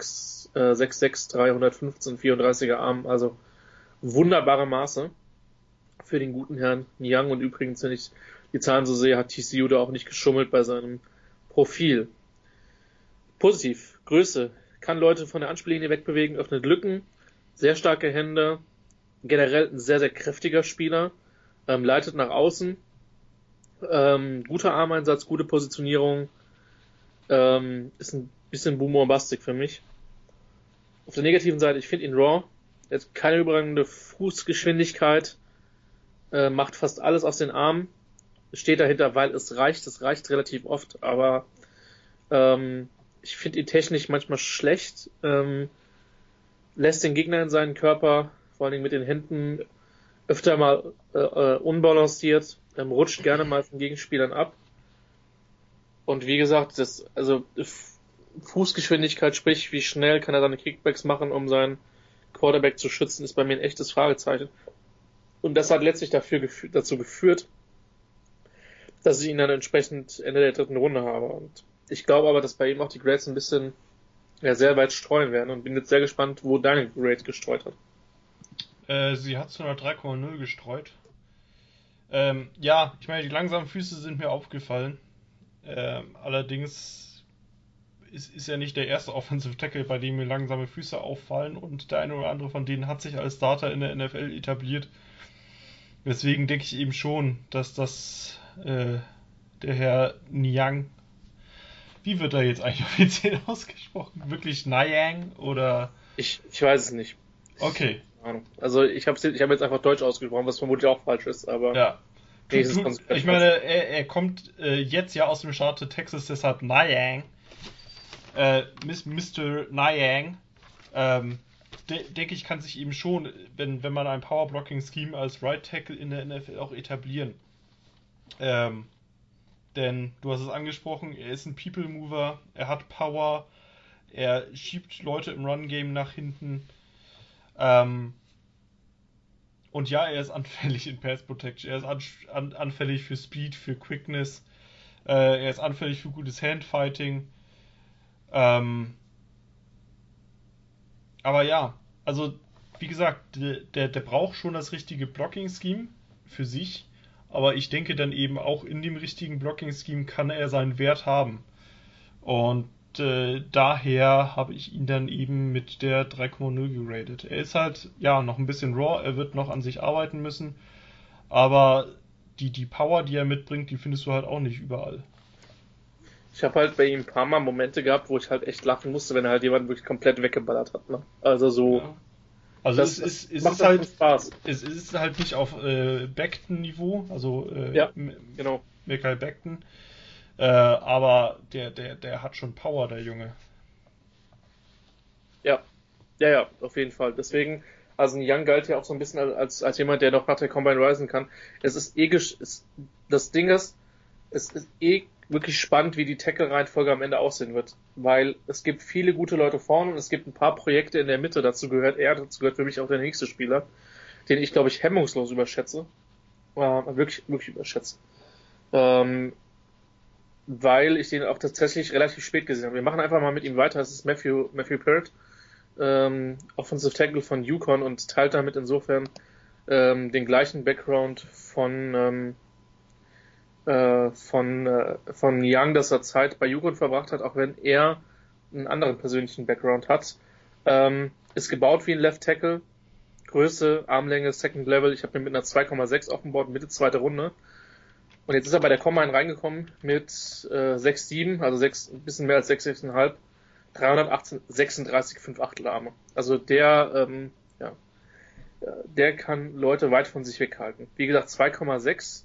6'6", 315, 34er Arm, also wunderbare Maße für den guten Herrn Niang. Und übrigens, wenn ich die Zahlen so sehe, hat TCU da auch nicht geschummelt bei seinem Profil. Positiv, Größe, kann Leute von der Anspiellinie wegbewegen, öffnet Lücken, sehr starke Hände, generell ein sehr, sehr kräftiger Spieler, leitet nach außen, guter Armeinsatz, gute Positionierung, ist ein bisschen boombastic für mich. Auf der negativen Seite, ich finde ihn raw, er hat keine überragende Fußgeschwindigkeit, macht fast alles aus den Armen, steht dahinter, weil es reicht relativ oft, aber ich finde ihn technisch manchmal schlecht, lässt den Gegner in seinen Körper, vor allen Dingen mit den Händen, öfter mal unbalanciert, rutscht gerne mal von Gegenspielern ab. Und wie gesagt, Fußgeschwindigkeit, sprich wie schnell kann er seine Kickbacks machen, um seinen Quarterback zu schützen, ist bei mir ein echtes Fragezeichen. Und das hat letztlich dazu geführt, dass ich ihn dann entsprechend Ende der 3. Runde habe. Und ich glaube aber, dass bei ihm auch die Grades ein bisschen sehr weit streuen werden und bin jetzt sehr gespannt, wo deine Grade gestreut hat. Sie hat zu einer 3,0 gestreut. Ich meine, die langsamen Füße sind mir aufgefallen. Allerdings ist ja nicht der erste Offensive Tackle, bei dem mir langsame Füße auffallen und der eine oder andere von denen hat sich als Starter in der NFL etabliert. Deswegen denke ich eben schon, dass der Herr Niang, wie wird er jetzt eigentlich offiziell ausgesprochen? Wirklich Niang oder? Ich weiß es nicht. Okay. Also ich habe jetzt einfach Deutsch ausgesprochen, was vermutlich auch falsch ist, aber ja. Ich meine, er kommt jetzt ja aus dem Staat Texas, deshalb Niang. Mr. Niang. Denke ich, kann sich eben schon, wenn man ein Power-Blocking-Scheme als Right Tackle in der NFL auch etablieren. Denn du hast es angesprochen, er ist ein People-Mover, er hat Power, er schiebt Leute im Run-Game nach hinten. Und ja, er ist anfällig in Pass Protection, er ist anfällig für Speed, für Quickness, er ist anfällig für gutes Handfighting. Aber ja, also wie gesagt, der braucht schon das richtige Blocking-Scheme für sich, aber ich denke dann eben auch in dem richtigen Blocking-Scheme kann er seinen Wert haben. Und daher habe ich ihn dann eben mit der 3,0 geratet. Er ist halt, ja, noch ein bisschen raw, er wird noch an sich arbeiten müssen, aber die Power, die er mitbringt, die findest du halt auch nicht überall. Ich habe halt bei ihm ein paar Mal Momente gehabt, wo ich halt echt lachen musste, wenn er halt jemanden wirklich komplett weggeballert hat. Ne? Also so. Ja. Also es ist halt Spaß. Es ist halt nicht auf Becton-Niveau, also ja, genau. Mekhi Becton. Aber der hat schon Power, der Junge. Ja, auf jeden Fall. Deswegen, also ein Young galt ja auch so ein bisschen als jemand, der noch nach der Combine reisen kann. Das Ding ist, es ist wirklich spannend, wie die Tackle-Reihenfolge am Ende aussehen wird. Weil es gibt viele gute Leute vorne und es gibt ein paar Projekte in der Mitte. Dazu gehört für mich auch der nächste Spieler, den ich, glaube ich, hemmungslos überschätze. Wirklich überschätze. Weil ich den auch tatsächlich relativ spät gesehen habe. Wir machen einfach mal mit ihm weiter. Das ist Matthew Peart, Offensive Tackle von UConn und teilt damit insofern den gleichen Background von Young, dass er Zeit bei UConn verbracht hat, auch wenn er einen anderen persönlichen Background hat. Ist gebaut wie ein Left Tackle, Größe, Armlänge, Second Level. Ich habe ihn mit einer 2,6 auf dem Board, Mitte zweite Runde. Und jetzt ist er bei der Combine reingekommen mit 6,7, also ein bisschen mehr als 6,5, 336 5/8 Arme. Also der kann Leute weit von sich weghalten. Wie gesagt, 2,6,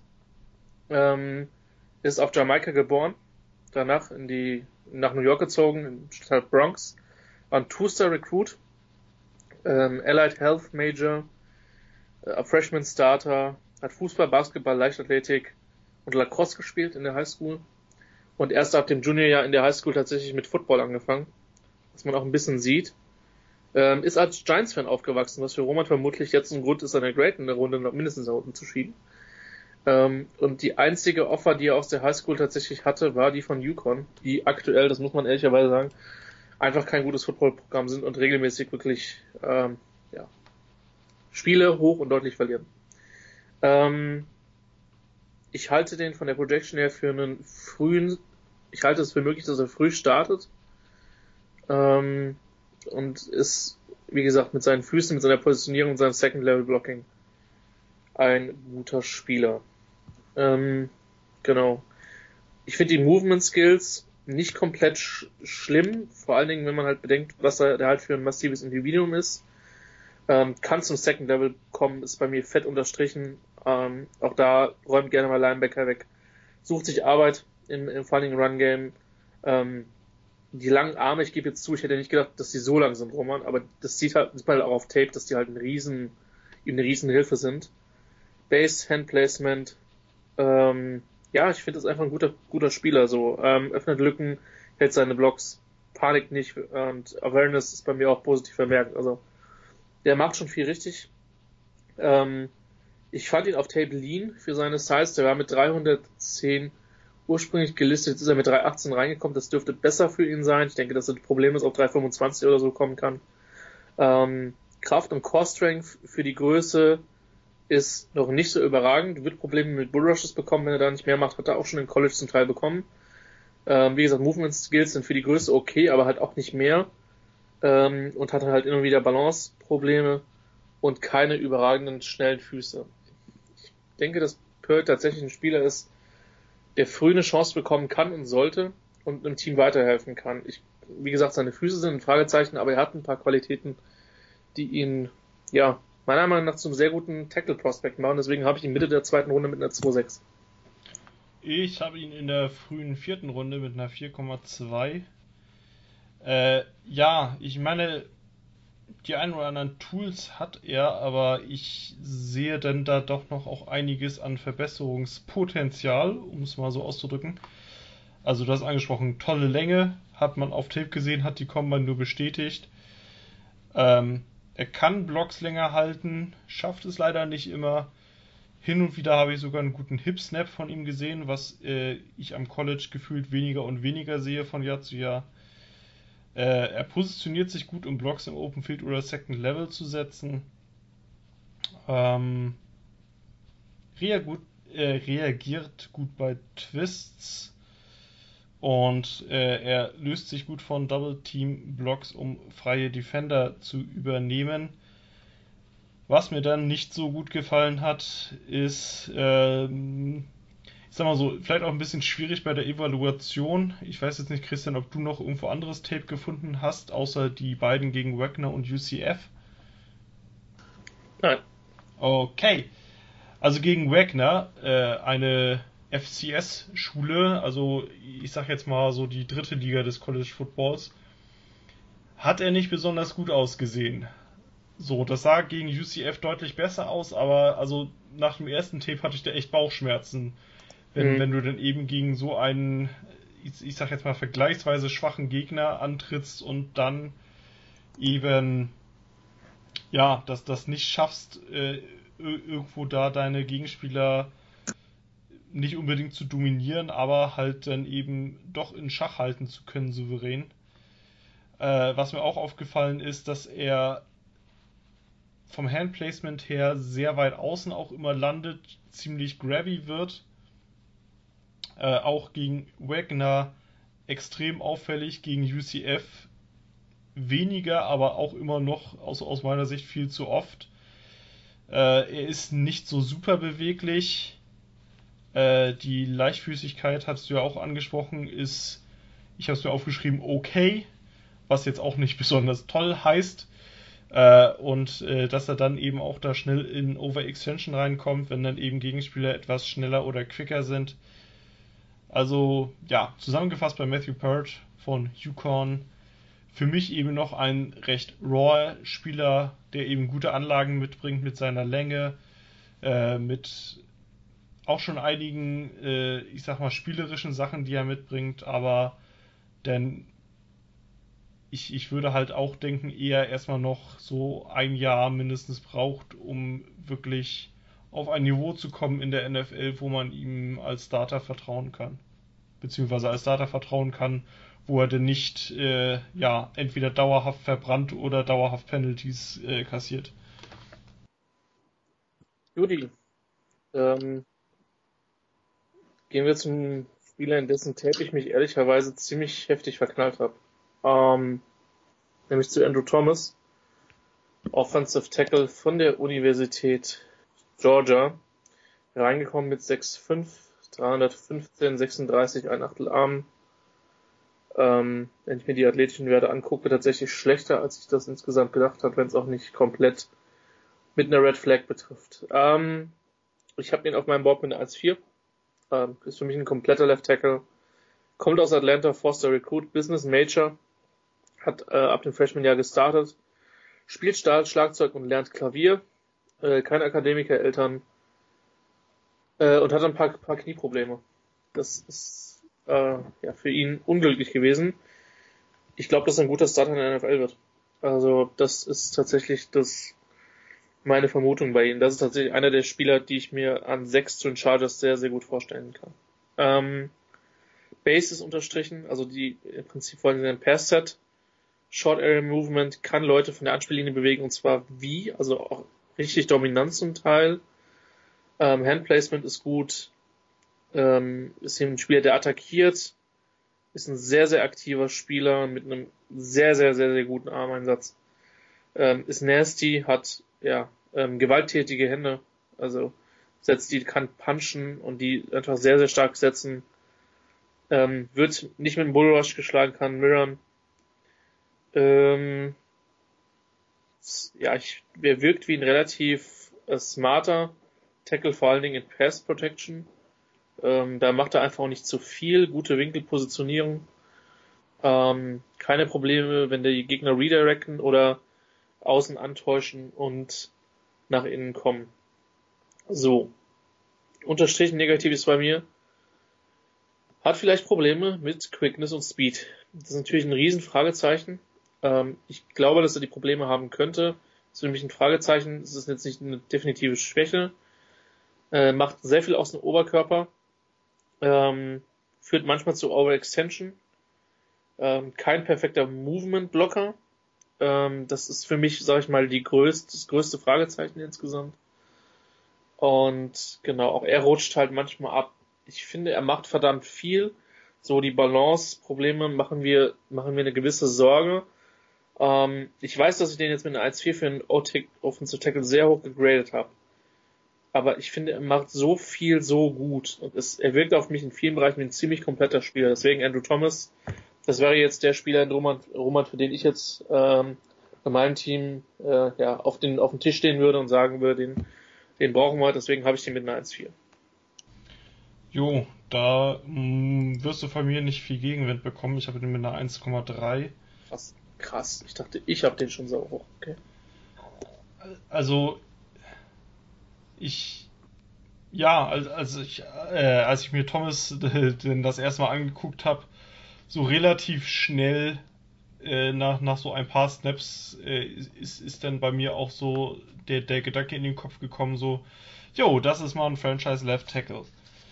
ist auf Jamaika geboren, danach nach New York gezogen, in Stadt Bronx, war ein Two-Star Recruit, Allied Health Major, Freshman Starter, hat Fußball, Basketball, Leichtathletik und Lacrosse gespielt in der Highschool und erst ab dem Juniorjahr in der Highschool tatsächlich mit Football angefangen, was man auch ein bisschen sieht. Ist als Giants-Fan aufgewachsen, was für Roman vermutlich jetzt ein Grund ist, seine Grade in der Runde noch mindestens nach unten zu schieben. Und die einzige Offer, die er aus der Highschool tatsächlich hatte, war die von UConn, die aktuell, das muss man ehrlicherweise sagen, einfach kein gutes Footballprogramm sind und regelmäßig wirklich Spiele hoch und deutlich verlieren. Ich halte den von der Projection her für ich halte es für möglich, dass er früh startet. Und ist, wie gesagt, mit seinen Füßen, mit seiner Positionierung und seinem Second Level Blocking ein guter Spieler. Genau. Ich finde die Movement Skills nicht komplett schlimm, vor allen Dingen, wenn man halt bedenkt, was er halt für ein massives Individuum ist. Kann zum Second Level kommen, ist bei mir fett unterstrichen. Auch da räumt gerne mal Linebacker weg. Sucht sich Arbeit im vor allen Dingen Run Game. Die langen Arme, ich gebe jetzt zu, ich hätte nicht gedacht, dass die so lang sind, Roman, aber das sieht man halt auch auf Tape, dass die halt eine riesen Hilfe sind. Base, Hand Placement, ich finde das einfach ein guter Spieler, so, öffnet Lücken, hält seine Blocks, panikt nicht und Awareness ist bei mir auch positiv vermerkt, also, der macht schon viel richtig. Ich fand ihn auf Tape lean für seine Size, der war mit 310 ursprünglich gelistet, jetzt ist er mit 318 reingekommen, das dürfte besser für ihn sein, ich denke, dass das Problem ist, auf 325 oder so kommen kann. Kraft und Core Strength für die Größe ist noch nicht so überragend, wird Probleme mit Bull Rushes bekommen, wenn er da nicht mehr macht, hat er auch schon im College zum Teil bekommen. Wie gesagt, Movement Skills sind für die Größe okay, aber halt auch nicht mehr. Und hatte halt immer wieder Balance-Probleme und keine überragenden schnellen Füße. Ich denke, dass Pearl tatsächlich ein Spieler ist, der früh eine Chance bekommen kann und sollte und einem Team weiterhelfen kann. Wie gesagt, seine Füße sind ein Fragezeichen, aber er hat ein paar Qualitäten, die ihn, ja, meiner Meinung nach zum sehr guten Tackle-Prospect machen. Deswegen habe ich ihn Mitte der zweiten Runde mit einer 2,6. Ich habe ihn in der frühen 4. Runde mit einer 4,2. Ja, ich meine, die ein oder anderen Tools hat er, aber ich sehe dann da doch noch auch einiges an Verbesserungspotenzial, um es mal so auszudrücken. Also du hast angesprochen, tolle Länge, hat man auf Tape gesehen, hat die Combine nur bestätigt. Er kann Blocks länger halten, schafft es leider nicht immer. Hin und wieder habe ich sogar einen guten Hip-Snap von ihm gesehen, was ich am College gefühlt weniger und weniger sehe von Jahr zu Jahr. Er positioniert sich gut, um Blocks im Open Field oder Second Level zu setzen. Reagiert gut bei Twists. Und er löst sich gut von Double-Team-Blocks, um freie Defender zu übernehmen. Was mir dann nicht so gut gefallen hat, ist, ich sag mal so, vielleicht auch ein bisschen schwierig bei der Evaluation. Ich weiß jetzt nicht, Christian, ob du noch irgendwo anderes Tape gefunden hast, außer die beiden gegen Wagner und UCF. Nein. Okay. Also gegen Wagner, eine FCS-Schule, also ich sag jetzt mal so die dritte Liga des College Footballs, hat er nicht besonders gut ausgesehen. So, das sah gegen UCF deutlich besser aus, aber also nach dem ersten Tape hatte ich da echt Bauchschmerzen, wenn du dann eben gegen so einen, ich sag jetzt mal vergleichsweise schwachen Gegner antrittst und dann eben ja, dass das nicht schaffst, irgendwo da deine Gegenspieler nicht unbedingt zu dominieren, aber halt dann eben doch in Schach halten zu können, souverän. Was mir auch aufgefallen ist, dass er vom Handplacement her sehr weit außen auch immer landet, ziemlich grabby wird. Auch gegen Wagner extrem auffällig, gegen UCF weniger, aber auch immer noch aus meiner Sicht viel zu oft. Er ist nicht so super beweglich. Die Leichtfüßigkeit, hast du ja auch angesprochen, ist, ich habe es mir aufgeschrieben, okay, was jetzt auch nicht besonders toll heißt. Und dass er dann eben auch da schnell in Overextension reinkommt, wenn dann eben Gegenspieler etwas schneller oder quicker sind. Also ja, zusammengefasst bei Matthew Peart von UConn, für mich eben noch ein recht raw Spieler, der eben gute Anlagen mitbringt mit seiner Länge, mit auch schon einigen, ich sag mal, spielerischen Sachen, die er mitbringt, aber denn ich würde halt auch denken, eher erstmal noch so ein Jahr mindestens braucht, um wirklich auf ein Niveau zu kommen in der NFL, wo man ihm als Starter vertrauen kann. Beziehungsweise als Starter vertrauen kann, wo er denn nicht entweder dauerhaft verbrannt oder dauerhaft Penalties kassiert. Judy, gehen wir zum Spieler, in dessen Tape ich mich ehrlicherweise ziemlich heftig verknallt habe. Nämlich zu Andrew Thomas, Offensive Tackle von der Universität Georgia, reingekommen mit 6'5", 315, 36, ein Achtel Arm. Wenn ich mir die athletischen Werte angucke, tatsächlich schlechter, als ich das insgesamt gedacht habe, wenn es auch nicht komplett mit einer Red Flag betrifft. Ich habe ihn auf meinem Board mit einer 1,4. Ist für mich ein kompletter Left Tackle. Kommt aus Atlanta, Foster Recruit, Business Major. Hat ab dem Freshman-Jahr gestartet. Spielt Schlagzeug und lernt Klavier. Keine Akademiker-Eltern. Und hat ein paar Knieprobleme. Das ist für ihn unglücklich gewesen. Ich glaube, dass er ein guter Starter in der NFL wird. Also das ist tatsächlich meine Vermutung bei ihm. Das ist tatsächlich einer der Spieler, die ich mir an 6 zu den Chargers sehr, sehr gut vorstellen kann. Base ist unterstrichen, also die im Prinzip wollen sie ein Pass-Set. Short Area Movement kann Leute von der Anspiellinie bewegen, und zwar wie, also auch richtig dominant zum Teil. Handplacement ist gut. Ist eben ein Spieler, der attackiert. ist ein sehr, sehr aktiver Spieler mit einem sehr, sehr, sehr, sehr guten Armeinsatz. Ist nasty, hat gewalttätige Hände, also setzt die, kann punchen und die einfach sehr, sehr stark setzen. Wird nicht mit dem Bullrush geschlagen, kann mirrorn. Er wirkt wie ein relativ smarter Tackle, vor allen Dingen in Pass Protection. Da macht er einfach auch nicht zu viel, gute Winkelpositionierung. Keine Probleme, wenn die Gegner redirecten oder außen antäuschen und nach innen kommen. So. Unterstrichen negativ ist bei mir. Hat vielleicht Probleme mit Quickness und Speed. Das ist natürlich ein riesen Fragezeichen. Ich glaube, dass er die Probleme haben könnte. Das ist für mich ein Fragezeichen. Das ist jetzt nicht eine definitive Schwäche. Macht sehr viel aus dem Oberkörper. Führt manchmal zu Overextension. Kein perfekter Movement-Blocker. Das ist für mich, sag ich mal, das größte Fragezeichen insgesamt. Und genau, auch er rutscht halt manchmal ab. Ich finde, er macht verdammt viel. So die Balance-Probleme machen mir eine gewisse Sorge. Ich weiß, dass ich den jetzt mit einer 1.4 für einen Offensive Tackle sehr hoch gegradet habe. Aber ich finde, er macht so viel so gut. Und er wirkt auf mich in vielen Bereichen wie ein ziemlich kompletter Spieler. Deswegen Andrew Thomas, das wäre jetzt der Spieler in Roman, für den ich jetzt bei meinem Team auf den Tisch stehen würde und sagen würde, den brauchen wir. Deswegen habe ich den mit einer 1.4. Jo, da wirst du von mir nicht viel Gegenwind bekommen. Ich habe den mit einer 1,3. Krass. Ich dachte, ich habe den schon so hoch. Okay. Also, als ich mir Thomas das erste Mal angeguckt habe, so relativ schnell nach so ein paar Snaps ist dann bei mir auch so der Gedanke in den Kopf gekommen, so, jo, das ist mal ein Franchise Left Tackle.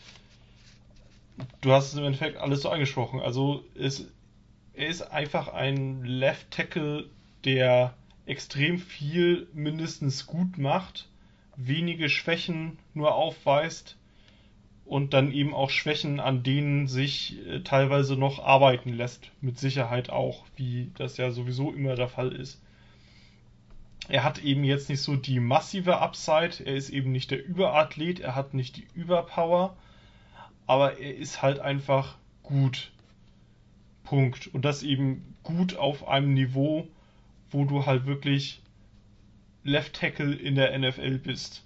Du hast es im Endeffekt alles so angesprochen. Also er ist einfach ein Left Tackle, der extrem viel mindestens gut macht, wenige Schwächen nur aufweist und dann eben auch Schwächen, an denen sich teilweise noch arbeiten lässt. Mit Sicherheit auch, wie das ja sowieso immer der Fall ist. Er hat eben jetzt nicht so die massive Upside, er ist eben nicht der Überathlet, er hat nicht die Überpower, aber er ist halt einfach gut. Punkt. Und das eben gut auf einem Niveau, wo du halt wirklich Left Tackle in der NFL bist.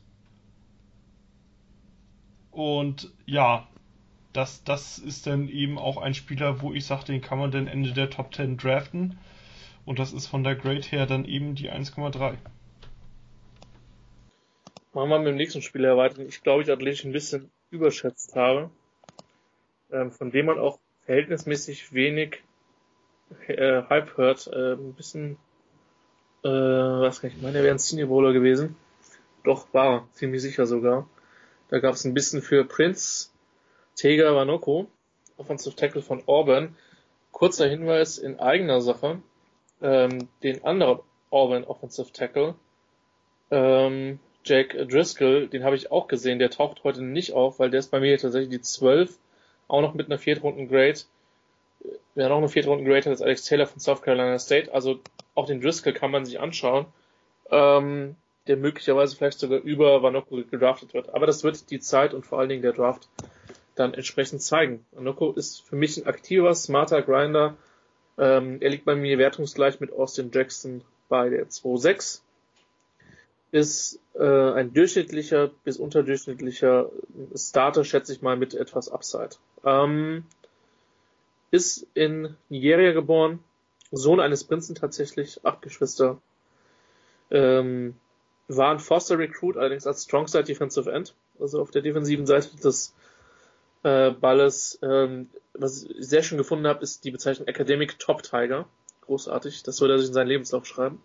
Und ja, das ist dann eben auch ein Spieler, wo ich sage, den kann man dann Ende der Top 10 draften. Und das ist von der Grade her dann eben die 1,3. Machen wir mit dem nächsten Spieler weiter, den ich glaube ich athletisch ein bisschen überschätzt habe. Von dem man auch verhältnismäßig wenig Hype hört. Ein bisschen, was kann ich meinen, er wäre ein Senior Bowler gewesen. Doch, war er, ziemlich sicher sogar. Da gab es ein bisschen für Prince Tega Wanoko, Offensive Tackle von Auburn. Kurzer Hinweis in eigener Sache. Den anderen Auburn Offensive Tackle, Jake Driscoll, den habe ich auch gesehen, der taucht heute nicht auf, weil der ist bei mir tatsächlich die 12, auch noch mit einer Viertrunden-Grade. Wer noch eine Viertrunden-Grade hat, ist Alex Taylor von South Carolina State, also auch den Driscoll kann man sich anschauen, der möglicherweise vielleicht sogar über Wanoko gedraftet wird. Aber das wird die Zeit und vor allen Dingen der Draft dann entsprechend zeigen. Wanoko ist für mich ein aktiver, smarter Grinder. Er liegt bei mir wertungsgleich mit Austin Jackson bei der 2.6. Ist ein durchschnittlicher bis unterdurchschnittlicher Starter, schätze ich mal, mit etwas Upside. Ist in Nigeria geboren, Sohn eines Prinzen tatsächlich, 8 Geschwister. War ein Foster Recruit, allerdings als Strongside Defensive End, also auf der defensiven Seite des Balles. Was ich sehr schön gefunden habe, ist die Bezeichnung Academic Top Tiger. Großartig, das soll er sich in seinen Lebenslauf schreiben.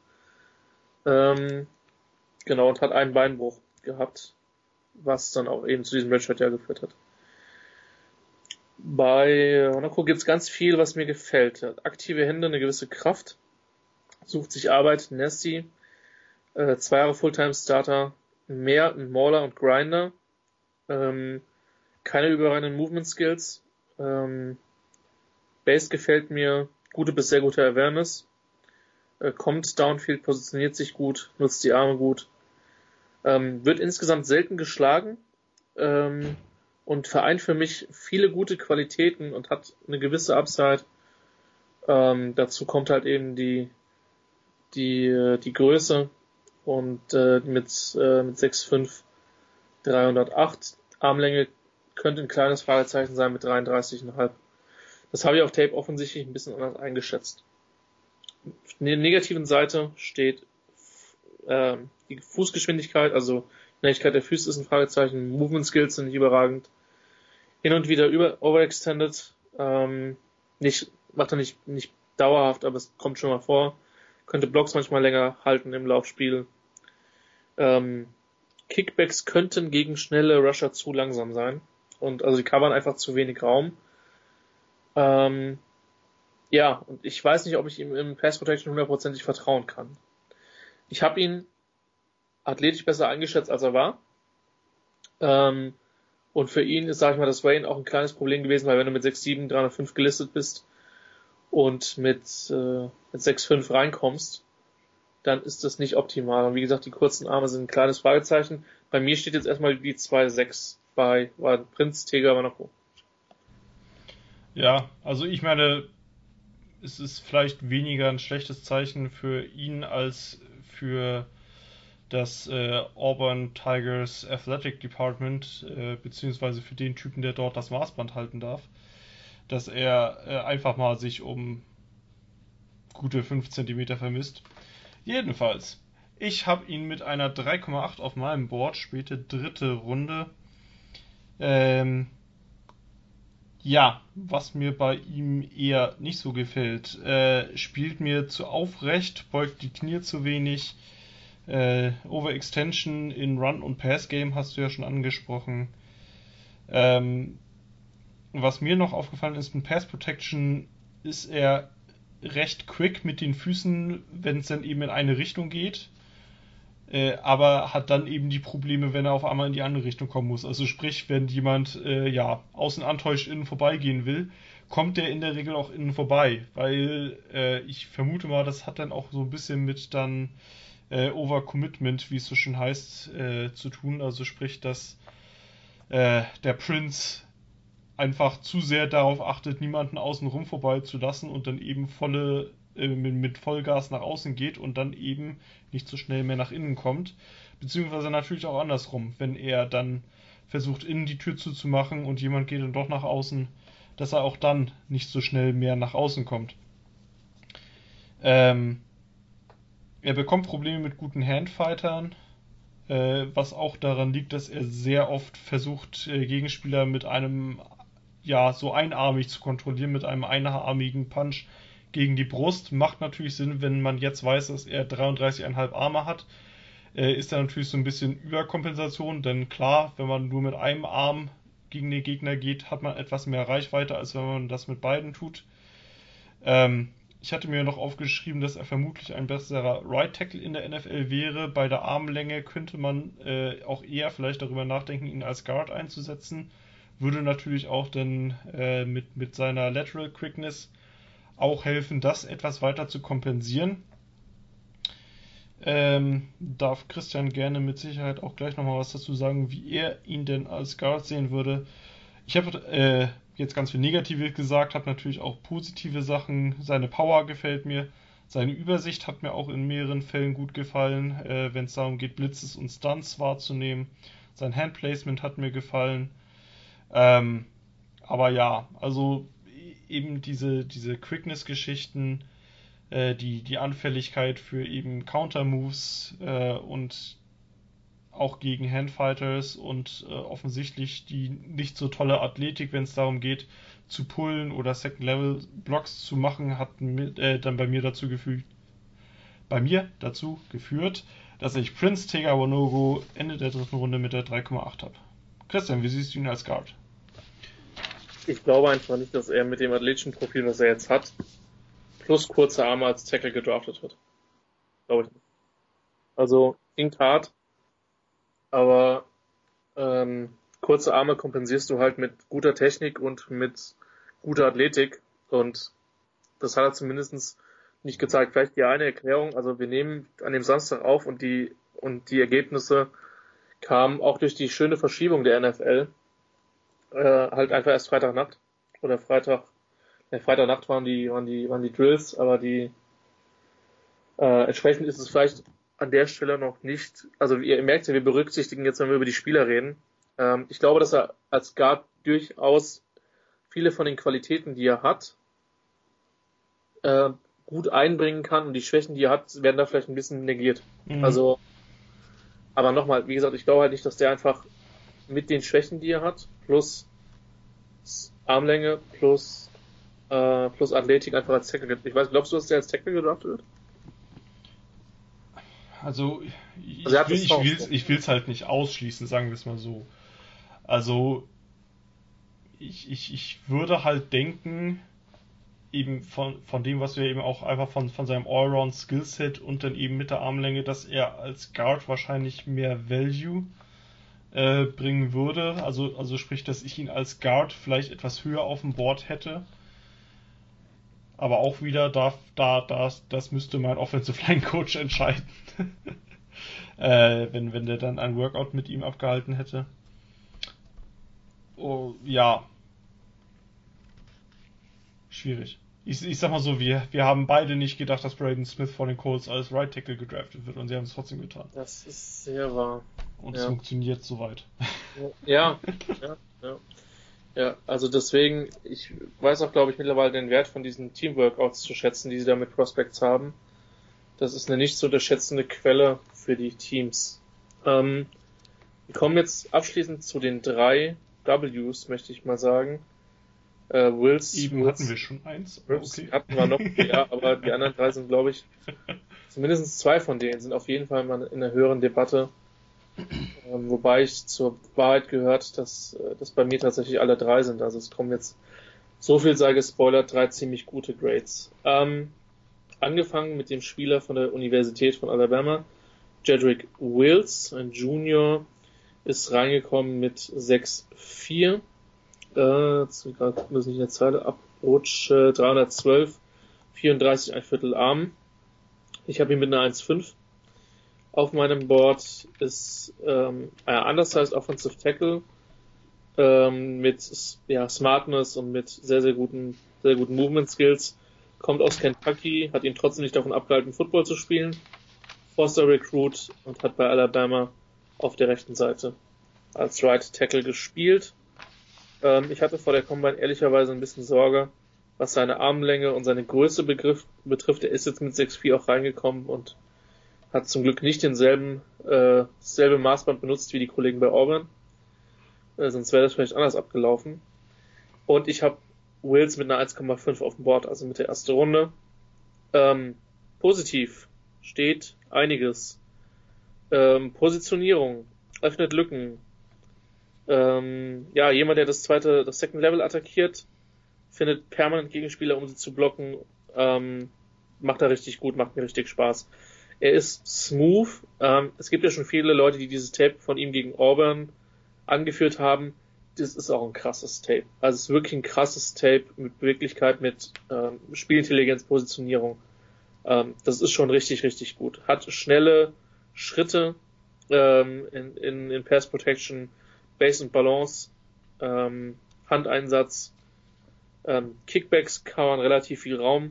Genau, und hat einen Beinbruch gehabt, was dann auch eben zu diesem Redshirt-Jahr geführt hat. Bei Wanoko gibt's ganz viel, was mir gefällt. Er hat aktive Hände, eine gewisse Kraft, sucht sich Arbeit, nasty, 2 Jahre Fulltime-Starter, mehr ein Mauler und Grinder, keine überragenden Movement-Skills, Base gefällt mir, gute bis sehr gute Awareness, kommt downfield, positioniert sich gut, nutzt die Arme gut, wird insgesamt selten geschlagen, und vereint für mich viele gute Qualitäten und hat eine gewisse Upside. Dazu kommt halt eben die Größe und mit 6'5", 308 Armlänge könnte ein kleines Fragezeichen sein mit 33,5. Das habe ich auf Tape offensichtlich ein bisschen anders eingeschätzt. Auf der negativen Seite steht die Fußgeschwindigkeit, also Schnelligkeit der Füße ist ein Fragezeichen, Movement Skills sind nicht überragend. Hin und wieder overextended, macht er nicht dauerhaft, aber es kommt schon mal vor. Könnte Blocks manchmal länger halten im Laufspiel. Kickbacks könnten gegen schnelle Rusher zu langsam sein. Und also die covern einfach zu wenig Raum. Ja, und ich weiß nicht, ob ich ihm im Pass Protection 100%ig vertrauen kann. Ich habe ihn athletisch besser eingeschätzt, als er war. Und für ihn ist, sag ich mal, das Range auch ein kleines Problem gewesen, weil wenn du mit 6'7", 305 gelistet bist und mit 6'5" reinkommst, dann ist das nicht optimal. Und wie gesagt, die kurzen Arme sind ein kleines Fragezeichen. Bei mir steht jetzt erstmal die 2,6 war Prinz, Teger, Monaco. Ja, also ich meine, es ist vielleicht weniger ein schlechtes Zeichen für ihn als für das Auburn Tigers Athletic Department, beziehungsweise für den Typen, der dort das Maßband halten darf, dass er einfach mal sich um gute 5 cm vermisst. Jedenfalls, ich habe ihn mit einer 3,8 auf meinem Board, späte dritte Runde. Ja, was mir bei ihm eher nicht so gefällt, spielt mir zu aufrecht, beugt die Knie zu wenig, Overextension in Run- und Pass-Game hast du ja schon angesprochen. Was mir noch aufgefallen ist, mit Pass Protection ist er recht quick mit den Füßen, wenn es dann eben in eine Richtung geht. Aber hat dann eben die Probleme, wenn er auf einmal in die andere Richtung kommen muss. Also sprich, wenn jemand außen antäuscht, innen vorbeigehen will, kommt der in der Regel auch innen vorbei. Weil ich vermute mal, das hat dann auch so ein bisschen mit dann Overcommitment, wie es so schön heißt, zu tun. Also sprich, dass der Prince einfach zu sehr darauf achtet, niemanden außenrum vorbeizulassen und dann eben mit Vollgas nach außen geht und dann eben nicht so schnell mehr nach innen kommt. Beziehungsweise natürlich auch andersrum, wenn er dann versucht, innen die Tür zuzumachen und jemand geht dann doch nach außen, dass er auch dann nicht so schnell mehr nach außen kommt. Er bekommt Probleme mit guten Handfightern, was auch daran liegt, dass er sehr oft versucht, Gegenspieler mit einem so einarmig zu kontrollieren, mit einem einarmigen Punch gegen die Brust. Macht natürlich Sinn, wenn man jetzt weiß, dass er 33,5 Arme hat. Ist da natürlich so ein bisschen Überkompensation, denn klar, wenn man nur mit einem Arm gegen den Gegner geht, hat man etwas mehr Reichweite, als wenn man das mit beiden tut. Ich hatte mir noch aufgeschrieben, dass er vermutlich ein besserer Right Tackle in der NFL wäre. Bei der Armlänge könnte man auch eher vielleicht darüber nachdenken, ihn als Guard einzusetzen. Würde natürlich auch dann mit seiner Lateral Quickness auch helfen, das etwas weiter zu kompensieren. Darf Christian gerne mit Sicherheit auch gleich nochmal was dazu sagen, wie er ihn denn als Guard sehen würde. Ich habe jetzt ganz viel Negatives gesagt, habe natürlich auch positive Sachen. Seine Power gefällt mir. Seine Übersicht hat mir auch in mehreren Fällen gut gefallen, wenn es darum geht, Blitzes und Stunts wahrzunehmen. Sein Handplacement hat mir gefallen. Aber ja, also eben diese Quickness-Geschichten, die Anfälligkeit für eben Counter-Moves und auch gegen Handfighters und offensichtlich die nicht so tolle Athletik, wenn es darum geht, zu pullen oder Second-Level-Blocks zu machen, hat dann bei mir dazu geführt, dass ich Prince Tega Wanogho Ende der dritten Runde mit der 3,8 habe. Christian, wie siehst du ihn als Guard? Ich glaube einfach nicht, dass er mit dem athletischen Profil, was er jetzt hat, plus kurze Arme als Tackle gedraftet wird. Glaube ich nicht. Also, klingt hart, aber kurze Arme kompensierst du halt mit guter Technik und mit guter Athletik. Und das hat er zumindest nicht gezeigt. Vielleicht die eine Erklärung, also wir nehmen an dem Samstag auf und die Ergebnisse kamen auch durch die schöne Verschiebung der NFL, halt einfach erst Freitagnacht oder Freitagnacht waren die Drills, aber entsprechend ist es vielleicht an der Stelle noch nicht, also ihr merkt ja, wir berücksichtigen jetzt, wenn wir über die Spieler reden. Ich glaube, dass er als Guard durchaus viele von den Qualitäten, die er hat, gut einbringen kann, und die Schwächen, die er hat, werden da vielleicht ein bisschen negiert. Also, aber nochmal, wie gesagt, ich glaube halt nicht, dass der einfach mit den Schwächen, die er hat, plus Armlänge, plus Athletik einfach als Tackle gibt. Glaubst du, dass der als Tackle gedraftet wird? Also ich will es halt nicht ausschließen, sagen wir es mal so. Also ich würde halt denken, eben von dem, was wir eben auch einfach von seinem Allround Skillset und dann eben mit der Armlänge, dass er als Guard wahrscheinlich mehr Value bringen würde. Also sprich, dass ich ihn als Guard vielleicht etwas höher auf dem Board hätte. Aber auch wieder das müsste mein Offensive Line Coach entscheiden. wenn der dann ein Workout mit ihm abgehalten hätte. Oh, ja. Schwierig. Ich sag mal so, wir haben beide nicht gedacht, dass Braden Smith von den Colts als Right Tackle gedraftet wird, und sie haben es trotzdem getan. Das ist sehr wahr. Und es funktioniert soweit. Ja, also deswegen, ich weiß auch, glaube ich, mittlerweile den Wert von diesen Team-Workouts zu schätzen, die sie da mit Prospects haben. Das ist eine nicht zu unterschätzende Quelle für die Teams. Wir kommen jetzt abschließend zu den 3 Ws, möchte ich mal sagen. Eben hatten wir schon eins. Okay. Hatten wir noch, ja, aber die anderen 3 sind, glaube ich, zumindest 2 von denen sind auf jeden Fall mal in einer höheren Debatte. Wobei ich zur Wahrheit gehört, dass bei mir tatsächlich alle 3 sind. Also es kommen jetzt, so viel sei gespoilert, 3 ziemlich gute Grades. Angefangen mit dem Spieler von der Universität von Alabama, Jedrick Wills, ein Junior, ist reingekommen mit 6'4". Jetzt gerade muss ich in der Zeile abrutsche, 312, 34 ein Viertel Arm. Ich habe ihn mit einer 1,5. Auf meinem Board ist undersized Offensive Tackle mit Smartness und mit sehr, sehr guten Movement Skills. Kommt aus Kentucky, hat ihn trotzdem nicht davon abgehalten, Football zu spielen. Foster Recruit und hat bei Alabama auf der rechten Seite als Right Tackle gespielt. Ich hatte vor der Combine ehrlicherweise ein bisschen Sorge, was seine Armlänge und seine Größe betrifft. Er ist jetzt mit 6'4 auch reingekommen und hat zum Glück nicht dasselbe Maßband benutzt wie die Kollegen bei Auburn. Sonst wäre das vielleicht anders abgelaufen. Und ich habe Wills mit einer 1,5 auf dem Board, also mit der ersten Runde. Positiv steht einiges. Positionierung, öffnet Lücken. Jemand, der das Second Level attackiert, findet permanent Gegenspieler, um sie zu blocken. Macht er richtig gut, macht mir richtig Spaß. Er ist smooth. Es gibt ja schon viele Leute, die dieses Tape von ihm gegen Auburn angeführt haben. Das ist auch ein krasses Tape. Also es ist wirklich ein krasses Tape mit Beweglichkeit, mit Spielintelligenz, Positionierung. Das ist schon richtig, richtig gut. Hat schnelle Schritte in Pass Protection, Base und Balance, Handeinsatz, Kickbacks covern relativ viel Raum.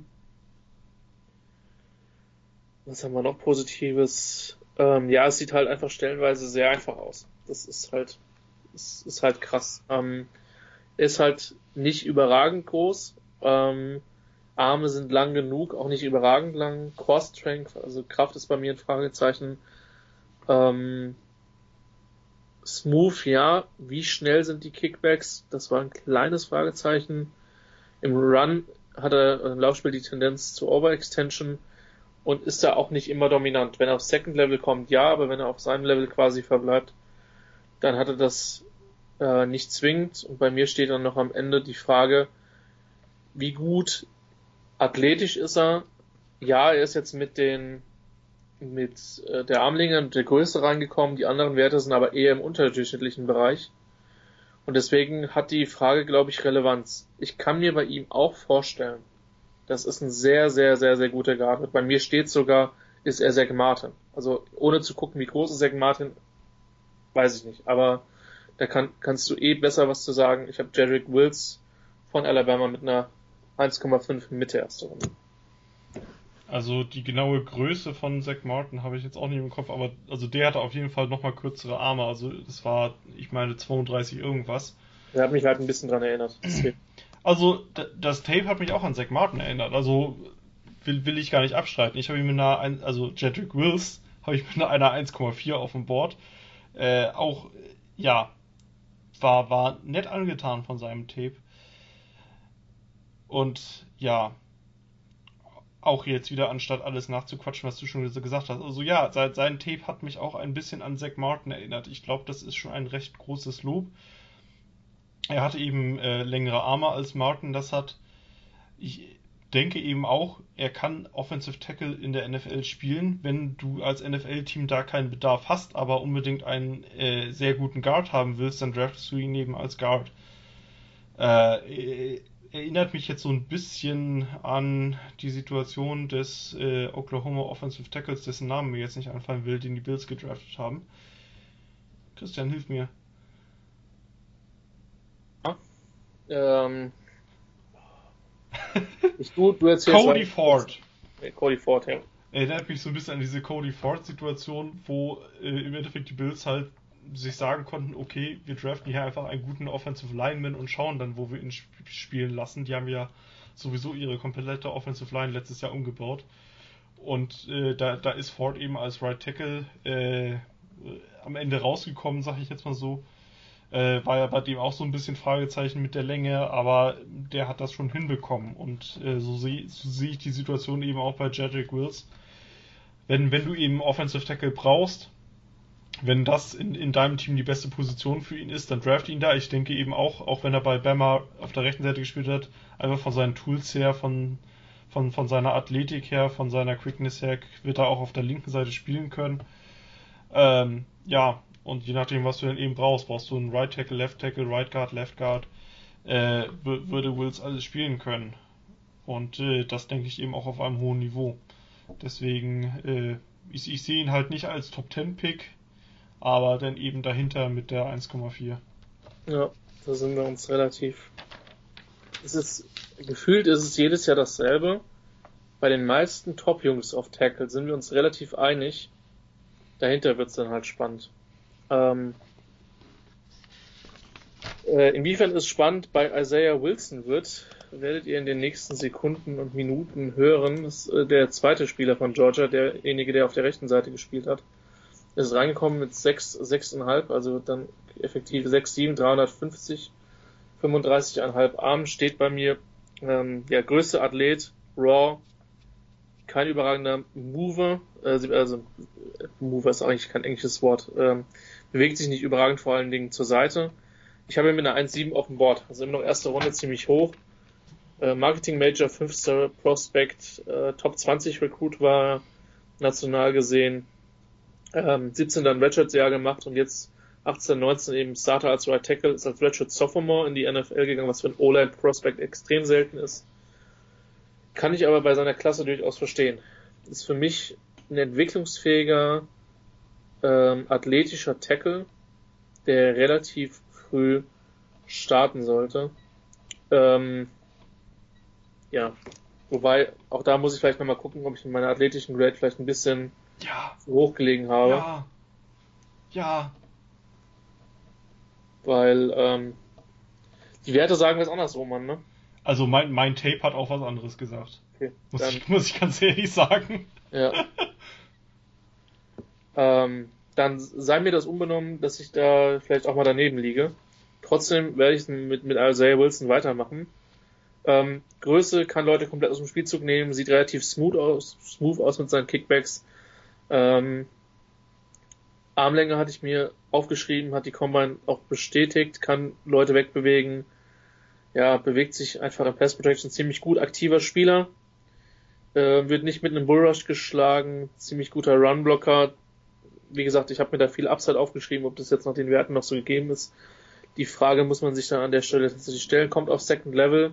Was haben wir noch Positives? Es sieht halt einfach stellenweise sehr einfach aus. Das ist halt krass. Ist halt nicht überragend groß. Arme sind lang genug, auch nicht überragend lang. Core Strength, also Kraft ist bei mir ein Fragezeichen. Smooth, ja. Wie schnell sind die Kickbacks? Das war ein kleines Fragezeichen. Im Run hat er im Laufspiel die Tendenz zur Overextension und ist da auch nicht immer dominant. Wenn er aufs Second Level kommt, ja, aber wenn er auf seinem Level quasi verbleibt, dann hat er das nicht zwingend. Und bei mir steht dann noch am Ende die Frage, wie gut athletisch ist er? Ja, er ist jetzt mit der Armlänge und der Größe reingekommen. Die anderen Werte sind aber eher im unterdurchschnittlichen Bereich. Und deswegen hat die Frage, glaube ich, Relevanz. Ich kann mir bei ihm auch vorstellen, das ist ein sehr, sehr, sehr, sehr guter Guard wird. Bei mir steht sogar, ist er Zach Martin. Also ohne zu gucken, wie groß ist Zach Martin, weiß ich nicht. Aber da kannst du besser was zu sagen. Ich habe Jedrick Wills von Alabama mit einer 1,5 Mitte erste Runde. Also die genaue Größe von Zach Martin habe ich jetzt auch nicht im Kopf, aber also der hatte auf jeden Fall nochmal kürzere Arme. Also das war, ich meine, 32 irgendwas. Der hat mich halt ein bisschen dran erinnert. Also das Tape hat mich auch an Zach Martin erinnert. Also will ich gar nicht abstreiten. Ich habe ihn mit also Jedrick Wills habe ich mit einer 1,4 auf dem Board. Auch, ja, war nett angetan von seinem Tape. Und ja, auch jetzt wieder, anstatt alles nachzuquatschen, was du schon gesagt hast. Also ja, sein Tape hat mich auch ein bisschen an Zach Martin erinnert. Ich glaube, das ist schon ein recht großes Lob. Er hatte eben längere Arme als Martin das hat. Ich denke eben auch, er kann Offensive Tackle in der NFL spielen, wenn du als NFL-Team da keinen Bedarf hast, aber unbedingt einen sehr guten Guard haben willst, dann draftest du ihn eben als Guard. Erinnert mich jetzt so ein bisschen an die Situation des Oklahoma Offensive Tackles, dessen Namen mir jetzt nicht einfallen will, den die Bills gedraftet haben. Christian, hilf mir. Du erzählst Cody Ford. Cody Ford, ja. Erinnert mich so ein bisschen an diese Cody Ford-Situation, wo im Endeffekt die Bills halt sich sagen konnten, okay, wir draften hier einfach einen guten Offensive Lineman und schauen dann, wo wir ihn spielen lassen. Die haben ja sowieso ihre komplette Offensive Line letztes Jahr umgebaut. Und da ist Ford eben als Right Tackle am Ende rausgekommen, sag ich jetzt mal so. War ja bei dem auch so ein bisschen Fragezeichen mit der Länge, aber der hat das schon hinbekommen. Und so sehe ich die Situation eben auch bei Jedrick Wills. Wenn du eben Offensive Tackle brauchst, wenn das in deinem Team die beste Position für ihn ist, dann draft ihn da. Ich denke eben auch wenn er bei Bama auf der rechten Seite gespielt hat, einfach von seinen Tools her, von seiner Athletik her, von seiner Quickness her, wird er auch auf der linken Seite spielen können. Ja, und je nachdem, was du denn eben brauchst du einen Right Tackle, Left Tackle, Right Guard, Left Guard, würde Wills alles spielen können. Und das denke ich eben auch auf einem hohen Niveau. Deswegen, ich sehe ihn halt nicht als Top-10-Pick, aber dann eben dahinter mit der 1,4. Ja, da sind wir uns relativ. Gefühlt ist es jedes Jahr dasselbe. Bei den meisten Top-Jungs auf Tackle sind wir uns relativ einig. Dahinter wird es dann halt spannend. Inwiefern es spannend bei Isaiah Wilson wird, werdet ihr in den nächsten Sekunden und Minuten hören. Das ist der zweite Spieler von Georgia, derjenige, der auf der rechten Seite gespielt hat. Ist reingekommen mit 6,5, also dann effektiv 6,7, 350, 35,5 Armen, steht bei mir. Größte Athlet, raw, kein überragender Mover, also Mover ist eigentlich kein englisches Wort, bewegt sich nicht überragend, vor allen Dingen zur Seite. Ich habe ihn mit einer 1,7 auf dem Board, also immer noch erste Runde ziemlich hoch. Marketing Major, 5. Prospect, Top 20 Recruit war national gesehen, 17 dann Redshirts-Jahr gemacht und jetzt 18, 19 eben Starter als Right Tackle, ist als Redshirt Sophomore in die NFL gegangen, was für ein O-Line Prospect extrem selten ist. Kann ich aber bei seiner Klasse durchaus verstehen. Ist für mich ein entwicklungsfähiger, athletischer Tackle, der relativ früh starten sollte. Wobei, auch da muss ich vielleicht nochmal gucken, ob ich in meiner athletischen Grade vielleicht ein bisschen zu hoch gelegen habe. Ja. Weil, die Werte sagen was anderes, Roman, ne? Also mein Tape hat auch was anderes gesagt. Okay, muss ich ganz ehrlich sagen. Ja. Dann sei mir das unbenommen, dass ich da vielleicht auch mal daneben liege. Trotzdem werde ich mit Isaiah Wilson weitermachen. Größe kann Leute komplett aus dem Spielzug nehmen, sieht relativ smooth aus mit seinen Kickbacks. Armlänge hatte ich mir aufgeschrieben, hat die Combine auch bestätigt, kann Leute wegbewegen. Ja, bewegt sich einfach in Pass Protection ziemlich gut, aktiver Spieler. Wird nicht mit einem Bullrush geschlagen, ziemlich guter Runblocker. Wie gesagt, ich habe mir da viel Upside aufgeschrieben, ob das jetzt nach den Werten noch so gegeben ist. Die Frage muss man sich dann an der Stelle tatsächlich stellen. Kommt auf Second Level.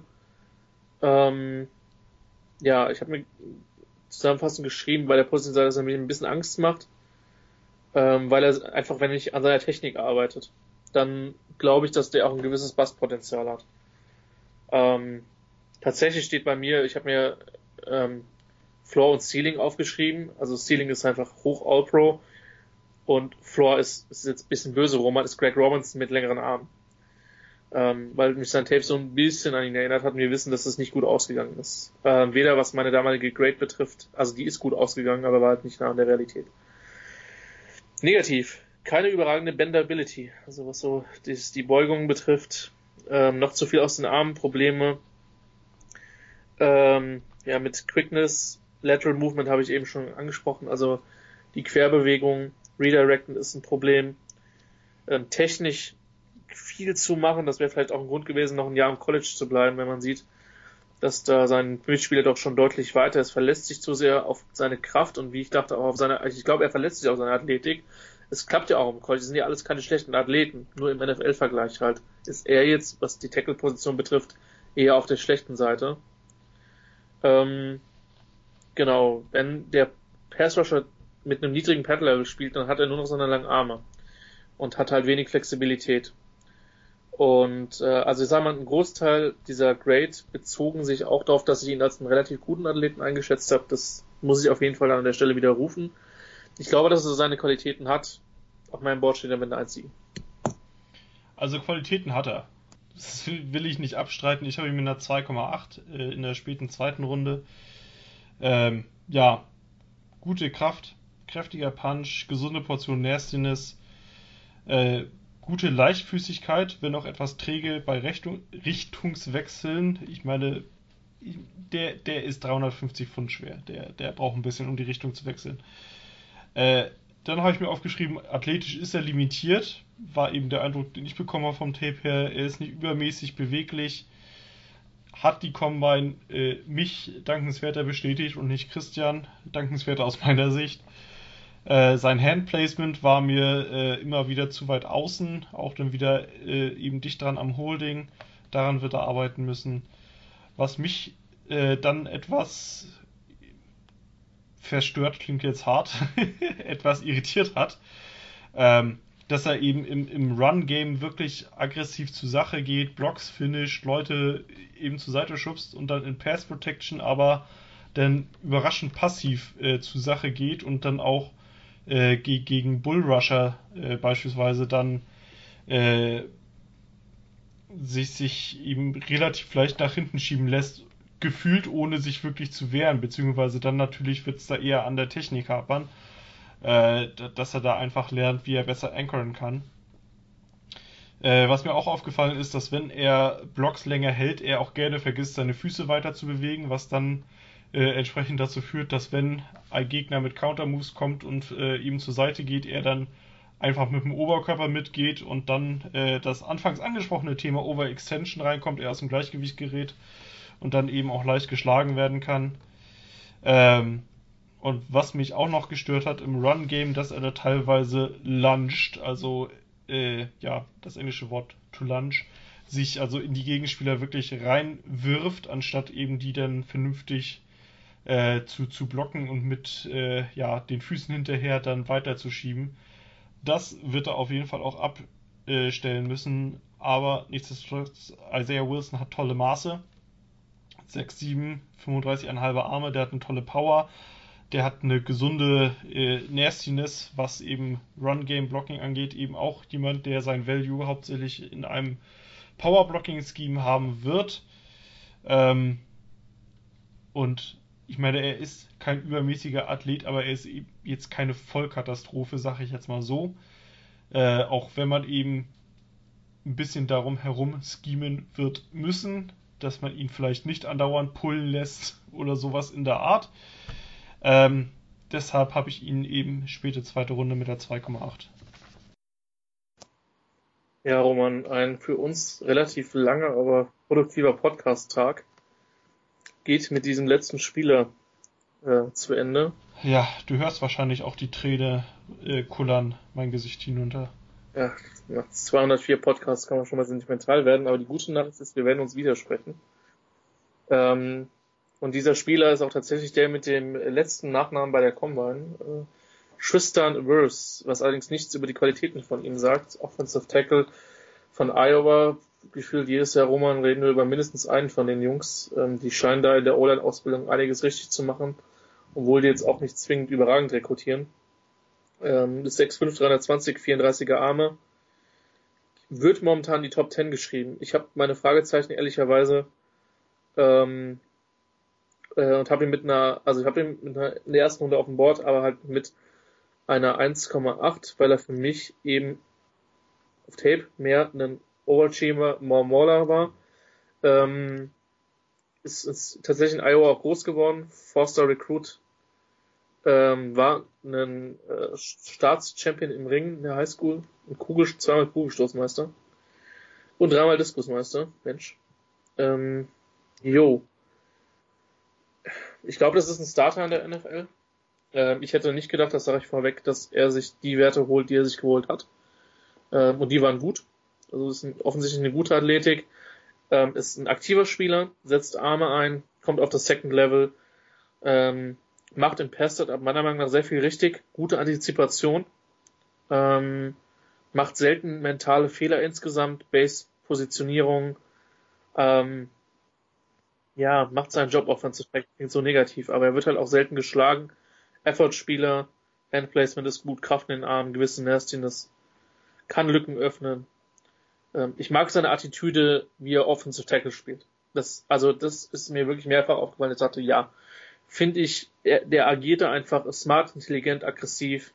Ja, ich habe mir zusammenfassend geschrieben, bei der Position, dass er mir ein bisschen Angst macht, weil er einfach, wenn er nicht an seiner Technik arbeitet, dann glaube ich, dass der auch ein gewisses Basspotenzial hat. Tatsächlich steht bei mir, ich habe mir Floor und Ceiling aufgeschrieben. Also Ceiling ist einfach hoch All-Pro und Floor ist jetzt ein bisschen böse. Roman ist Greg Robinson mit längeren Armen. Weil mich sein Tape so ein bisschen an ihn erinnert hat und wir wissen, dass es nicht gut ausgegangen ist. Weder was meine damalige Grade betrifft, also die ist gut ausgegangen, aber war halt nicht nah an der Realität. Negativ, keine überragende Bendability, also was so die Beugung betrifft, noch zu viel aus den Armen, Probleme. Ja, mit Quickness, Lateral Movement habe ich eben schon angesprochen, also die Querbewegung, Redirecten ist ein Problem. Technisch viel zu machen, das wäre vielleicht auch ein Grund gewesen, noch ein Jahr im College zu bleiben, wenn man sieht, dass da sein Mitspieler doch schon deutlich weiter ist, verlässt sich zu sehr auf seine Kraft und wie ich dachte auch auf seine, ich glaube, er verlässt sich auf seine Athletik. Es klappt ja auch im College, das sind ja alles keine schlechten Athleten, nur im NFL-Vergleich halt. Ist er jetzt, was die Tackle-Position betrifft, eher auf der schlechten Seite. Genau, wenn der Pass-Rusher mit einem niedrigen Pad-Level spielt, dann hat er nur noch seine langen Arme und hat halt wenig Flexibilität. Und also ich sage mal, ein Großteil dieser Grade bezogen sich auch darauf, dass ich ihn als einen relativ guten Athleten eingeschätzt habe. Das muss ich auf jeden Fall an der Stelle widerrufen. Ich glaube, dass er seine Qualitäten hat. Auf meinem Board steht er mit einer 1-7. Also Qualitäten hat er. Das will ich nicht abstreiten. Ich habe ihn mit einer 2,8 in der späten zweiten Runde. Ja, gute Kraft, kräftiger Punch, gesunde Portion Nastiness, gute Leichtfüßigkeit, wenn auch etwas träge bei Richtungswechseln. Ich meine, der ist 350 Pfund schwer. Der braucht ein bisschen, um die Richtung zu wechseln. Dann habe ich mir aufgeschrieben, athletisch ist er limitiert. War eben der Eindruck, den ich bekommen habe vom Tape her. Er ist nicht übermäßig beweglich. Hat die Combine mich dankenswerter bestätigt und nicht Christian. Dankenswerter aus meiner Sicht. Sein Handplacement war mir immer wieder zu weit außen, auch dann wieder eben dicht dran am Holding. Daran wird er arbeiten müssen. Was mich dann etwas verstört, klingt jetzt hart, etwas irritiert hat, dass er eben im Run-Game wirklich aggressiv zur Sache geht, Blocks finisht, Leute eben zur Seite schubst und dann in Pass-Protection aber dann überraschend passiv zur Sache geht und dann auch gegen Bullrusher beispielsweise dann sich eben relativ leicht nach hinten schieben lässt, gefühlt ohne sich wirklich zu wehren, beziehungsweise dann natürlich wird es da eher an der Technik hapern, dass er da einfach lernt, wie er besser anchoren kann. Was mir auch aufgefallen ist, dass wenn er Blocks länger hält, er auch gerne vergisst, seine Füße weiter zu bewegen, was dann entsprechend dazu führt, dass wenn ein Gegner mit Counter-Moves kommt und ihm zur Seite geht, er dann einfach mit dem Oberkörper mitgeht und dann das anfangs angesprochene Thema Overextension reinkommt, er aus dem Gleichgewicht gerät und dann eben auch leicht geschlagen werden kann. Und was mich auch noch gestört hat im Run-Game, dass er da teilweise lunged, also ja, das englische Wort to lunge, sich also in die Gegenspieler wirklich reinwirft, anstatt eben die dann vernünftig zu blocken und mit ja, den Füßen hinterher dann weiterzuschieben. Das wird er auf jeden Fall auch abstellen müssen, aber nichtsdestotrotz, Isaiah Wilson hat tolle Maße. 6'7", 35,5 Arme, der hat eine tolle Power, der hat eine gesunde Nastiness, was eben Run-Game-Blocking angeht, eben auch jemand, der sein Value hauptsächlich in einem Power-Blocking-Scheme haben wird. Und ich meine, er ist kein übermäßiger Athlet, aber er ist jetzt keine Vollkatastrophe, sage ich jetzt mal so. Auch wenn man eben ein bisschen darum herum schemen wird müssen, dass man ihn vielleicht nicht andauernd pullen lässt oder sowas in der Art. Deshalb habe ich ihn eben späte zweite Runde mit der 2,8. Ja, Roman, ein für uns relativ langer, aber produktiver Podcast-Tag geht mit diesem letzten Spieler zu Ende. Ja, du hörst wahrscheinlich auch die Träne kullern mein Gesicht hinunter. Ja, nach 204 Podcasts kann man schon mal sentimental werden, aber die gute Nachricht ist, wir werden uns widersprechen. Und dieser Spieler ist auch tatsächlich der mit dem letzten Nachnamen bei der Combine. Tristan Wirfs, was allerdings nichts über die Qualitäten von ihm sagt. Offensive Tackle von Iowa. Gefühlt jedes Jahr, Roman, reden wir über mindestens einen von den Jungs. Die scheinen da in der O-Line-Ausbildung einiges richtig zu machen, obwohl die jetzt auch nicht zwingend überragend rekrutieren. Ist 6'5", 320, 34er Arme. Wird momentan die Top 10 geschrieben. Ich habe meine Fragezeichen ehrlicherweise und habe ihn in der ersten Runde auf dem Board, aber halt mit einer 1,8, weil er für mich eben auf Tape mehr ein Overachiever, more Mauler war. Ist tatsächlich in Iowa auch groß geworden. Four-Star Recruit, war ein Staatschampion im Ring in der Highschool, zweimal Kugelstoßmeister und dreimal Diskusmeister. Mensch. Ich glaube, das ist ein Starter in der NFL. Ich hätte nicht gedacht, das sage ich vorweg, dass er sich die Werte holt, die er sich geholt hat. Und die waren gut. Also ist offensichtlich eine gute Athletik. Ist ein aktiver Spieler, setzt Arme ein, kommt auf das Second Level, macht im Pass-Set meiner Meinung nach sehr viel richtig, gute Antizipation, macht selten mentale Fehler insgesamt, Base-Positionierung, macht seinen Job offensiv, klingt so negativ, aber er wird halt auch selten geschlagen. Effort-Spieler, Handplacement ist gut, Kraft in den Armen, gewisse Nastiness, kann Lücken öffnen. Ich mag seine Attitüde, wie er Offensive Tackle spielt. Das ist mir wirklich mehrfach aufgefallen. Ich sagte, ja, finde ich, der agiert da einfach smart, intelligent, aggressiv.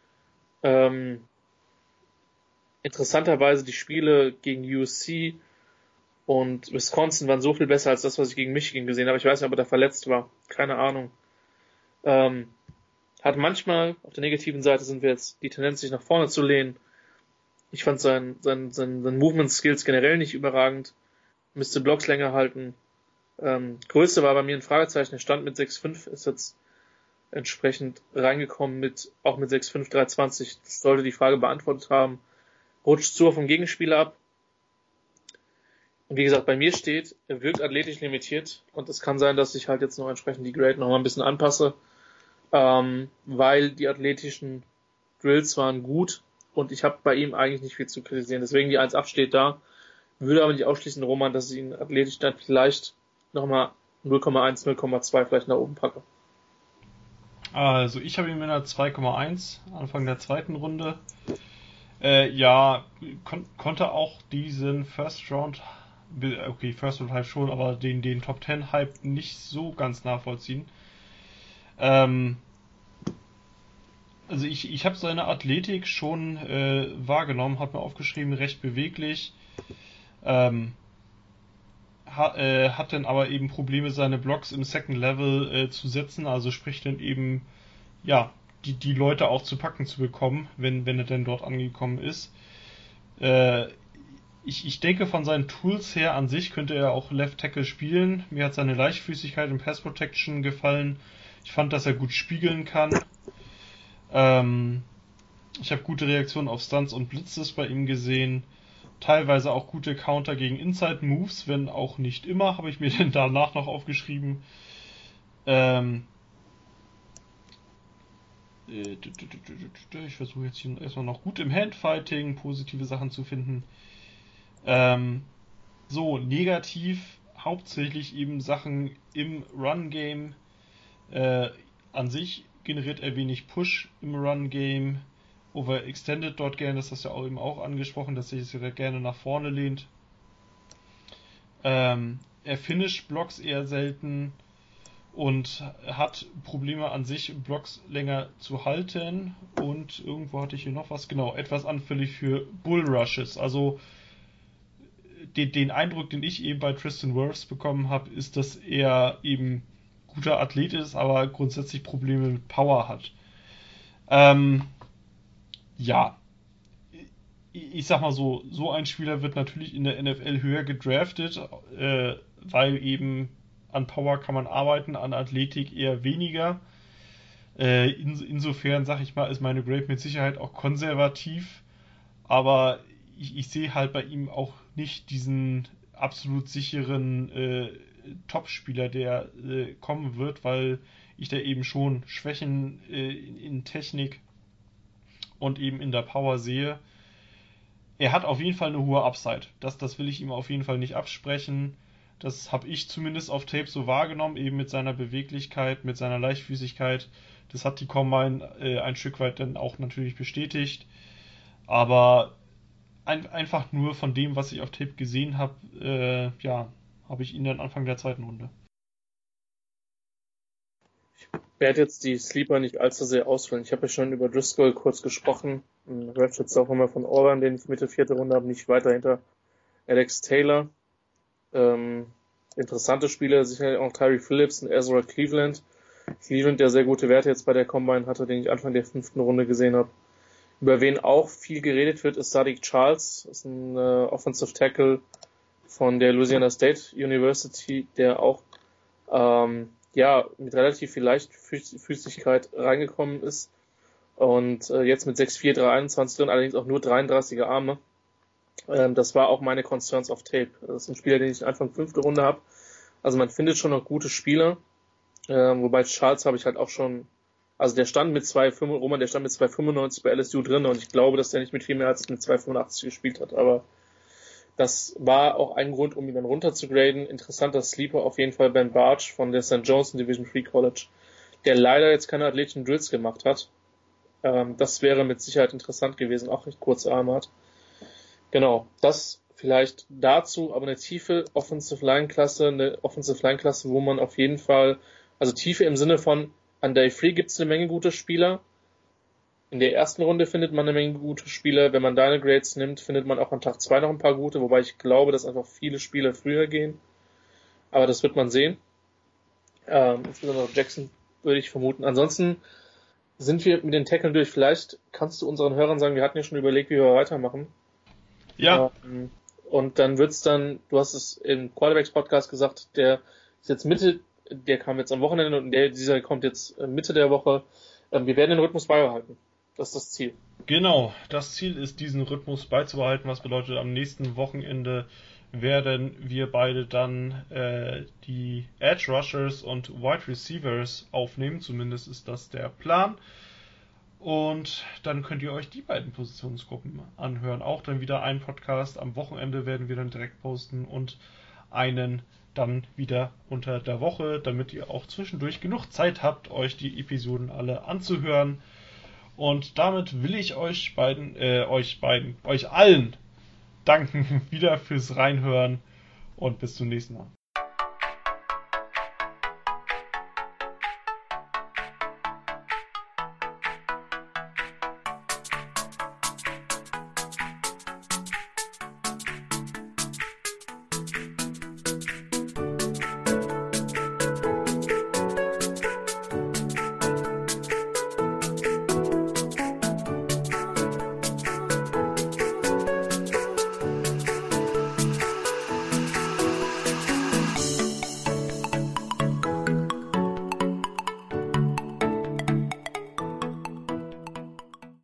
Interessanterweise die Spiele gegen USC und Wisconsin waren so viel besser als das, was ich gegen Michigan gesehen habe. Ich weiß nicht, ob er da verletzt war. Keine Ahnung. Hat manchmal, auf der negativen Seite sind wir jetzt, die Tendenz, sich nach vorne zu lehnen. Ich fand sein Movement Skills generell nicht überragend. Müsste Blocks länger halten. Größte war bei mir ein Fragezeichen. Er stand mit 6'5", ist jetzt entsprechend reingekommen auch mit 6'5", 320. Das sollte die Frage beantwortet haben. Rutscht zu vom Gegenspieler ab. Und wie gesagt, bei mir steht, er wirkt athletisch limitiert. Und es kann sein, dass ich halt jetzt noch entsprechend die Grade noch mal ein bisschen anpasse. Weil die athletischen Drills waren gut. Und ich habe bei ihm eigentlich nicht viel zu kritisieren. Deswegen die 1,8 steht da. Würde aber nicht ausschließen, Roman, dass ich ihn athletisch dann vielleicht nochmal 0,1, 0,2 vielleicht nach oben packe. Also ich habe ihn mit einer 2,1 Anfang der zweiten Runde. Konnte auch diesen First Round Hype schon, aber den Top 10 Hype nicht so ganz nachvollziehen. Also ich habe seine Athletik schon wahrgenommen, habe mir aufgeschrieben, recht beweglich. Hat dann aber eben Probleme, seine Blocks im Second Level zu setzen, also sprich dann eben, die Leute auch zu packen zu bekommen, wenn er denn dort angekommen ist. Ich denke, von seinen Tools her an sich könnte er auch Left Tackle spielen. Mir hat seine Leichtfüßigkeit im Pass Protection gefallen. Ich fand, dass er gut spiegeln kann. Ich habe gute Reaktionen auf Stunts und Blitzes bei ihm gesehen. Teilweise auch gute Counter gegen Inside Moves, wenn auch nicht immer, habe ich mir dann danach noch aufgeschrieben. Ich versuche jetzt hier erstmal noch gut im Handfighting positive Sachen zu finden. Negativ hauptsächlich eben Sachen im Run-Game. An sich generiert er wenig Push im Run-Game. Overextended dort gerne, das hast du ja auch eben auch angesprochen, dass sich das gerne nach vorne lehnt. Er finisht Blocks eher selten und hat Probleme an sich, Blocks länger zu halten. Und irgendwo hatte ich hier noch was, genau, etwas anfällig für Bullrushes. Also den Eindruck, den ich eben bei Tristan Wirfs bekommen habe, ist, dass er eben guter Athlet ist, aber grundsätzlich Probleme mit Power hat. Ich sag mal so ein Spieler wird natürlich in der NFL höher gedraftet, weil eben an Power kann man arbeiten, an Athletik eher weniger. Insofern, sag ich mal, ist meine Grade mit Sicherheit auch konservativ, aber ich sehe halt bei ihm auch nicht diesen absolut sicheren Top-Spieler, der kommen wird, weil ich da eben schon Schwächen in Technik und eben in der Power sehe. Er hat auf jeden Fall eine hohe Upside. Das will ich ihm auf jeden Fall nicht absprechen. Das habe ich zumindest auf Tape so wahrgenommen, eben mit seiner Beweglichkeit, mit seiner Leichtfüßigkeit. Das hat die Combine ein Stück weit dann auch natürlich bestätigt. Aber einfach nur von dem, was ich auf Tape gesehen habe, habe ich ihn dann Anfang der zweiten Runde. Ich werde jetzt die Sleeper nicht allzu sehr ausfüllen. Ich habe ja schon über Driscoll kurz gesprochen. Ratchets auch immer von Orban, den ich Mitte vierte Runde habe, nicht weiter hinter Alex Taylor. Interessante Spieler, sicherlich auch Tyree Phillips und Ezra Cleveland. Cleveland, der sehr gute Werte jetzt bei der Combine hatte, den ich Anfang der 5. Runde gesehen habe. Über wen auch viel geredet wird, ist Sadiq Charles. Das ist ein Offensive Tackle von der Louisiana State University, der auch mit relativ viel Leichtfüßigkeit reingekommen ist und jetzt mit 6'4", 321 drin, allerdings auch nur 33er Arme. Das war auch meine Concerns auf Tape. Das ist ein Spieler, den ich Anfang 5. Runde habe. Also man findet schon noch gute Spieler, wobei Charles habe ich halt auch schon, also der stand mit 2,95 bei LSU drin und ich glaube, dass der nicht mit viel mehr als mit 2,85 gespielt hat, aber das war auch ein Grund, um ihn dann runterzugraden. Interessanter Sleeper auf jeden Fall Ben Bartsch von der St. John's Division III College, der leider jetzt keine athletischen Drills gemacht hat. Das wäre mit Sicherheit interessant gewesen, auch recht kurze Arme hat. Genau, das vielleicht dazu, aber eine tiefe Offensive Line Klasse, wo man auf jeden Fall, also Tiefe im Sinne von, an Day 3 gibt es eine Menge gute Spieler. In der ersten Runde findet man eine Menge gute Spieler. Wenn man deine Grades nimmt, findet man auch an Tag 2 noch ein paar gute, wobei ich glaube, dass einfach viele Spieler früher gehen. Aber das wird man sehen. Insbesondere Jackson würde ich vermuten. Ansonsten sind wir mit den Tackeln durch. Vielleicht kannst du unseren Hörern sagen, wir hatten ja schon überlegt, wie wir weitermachen. Ja. Und dann du hast es im Quarterbacks Podcast gesagt, der ist jetzt der kam jetzt am Wochenende und dieser kommt jetzt Mitte der Woche. Wir werden den Rhythmus beibehalten. Das ist das Ziel. Genau, das Ziel ist, diesen Rhythmus beizubehalten, was bedeutet, am nächsten Wochenende werden wir beide dann die Edge Rushers und Wide Receivers aufnehmen, zumindest ist das der Plan. Und dann könnt ihr euch die beiden Positionsgruppen anhören. Auch dann wieder einen Podcast am Wochenende werden wir dann direkt posten und einen dann wieder unter der Woche, damit ihr auch zwischendurch genug Zeit habt, euch die Episoden alle anzuhören. Und damit will ich euch allen danken wieder fürs Reinhören und bis zum nächsten Mal.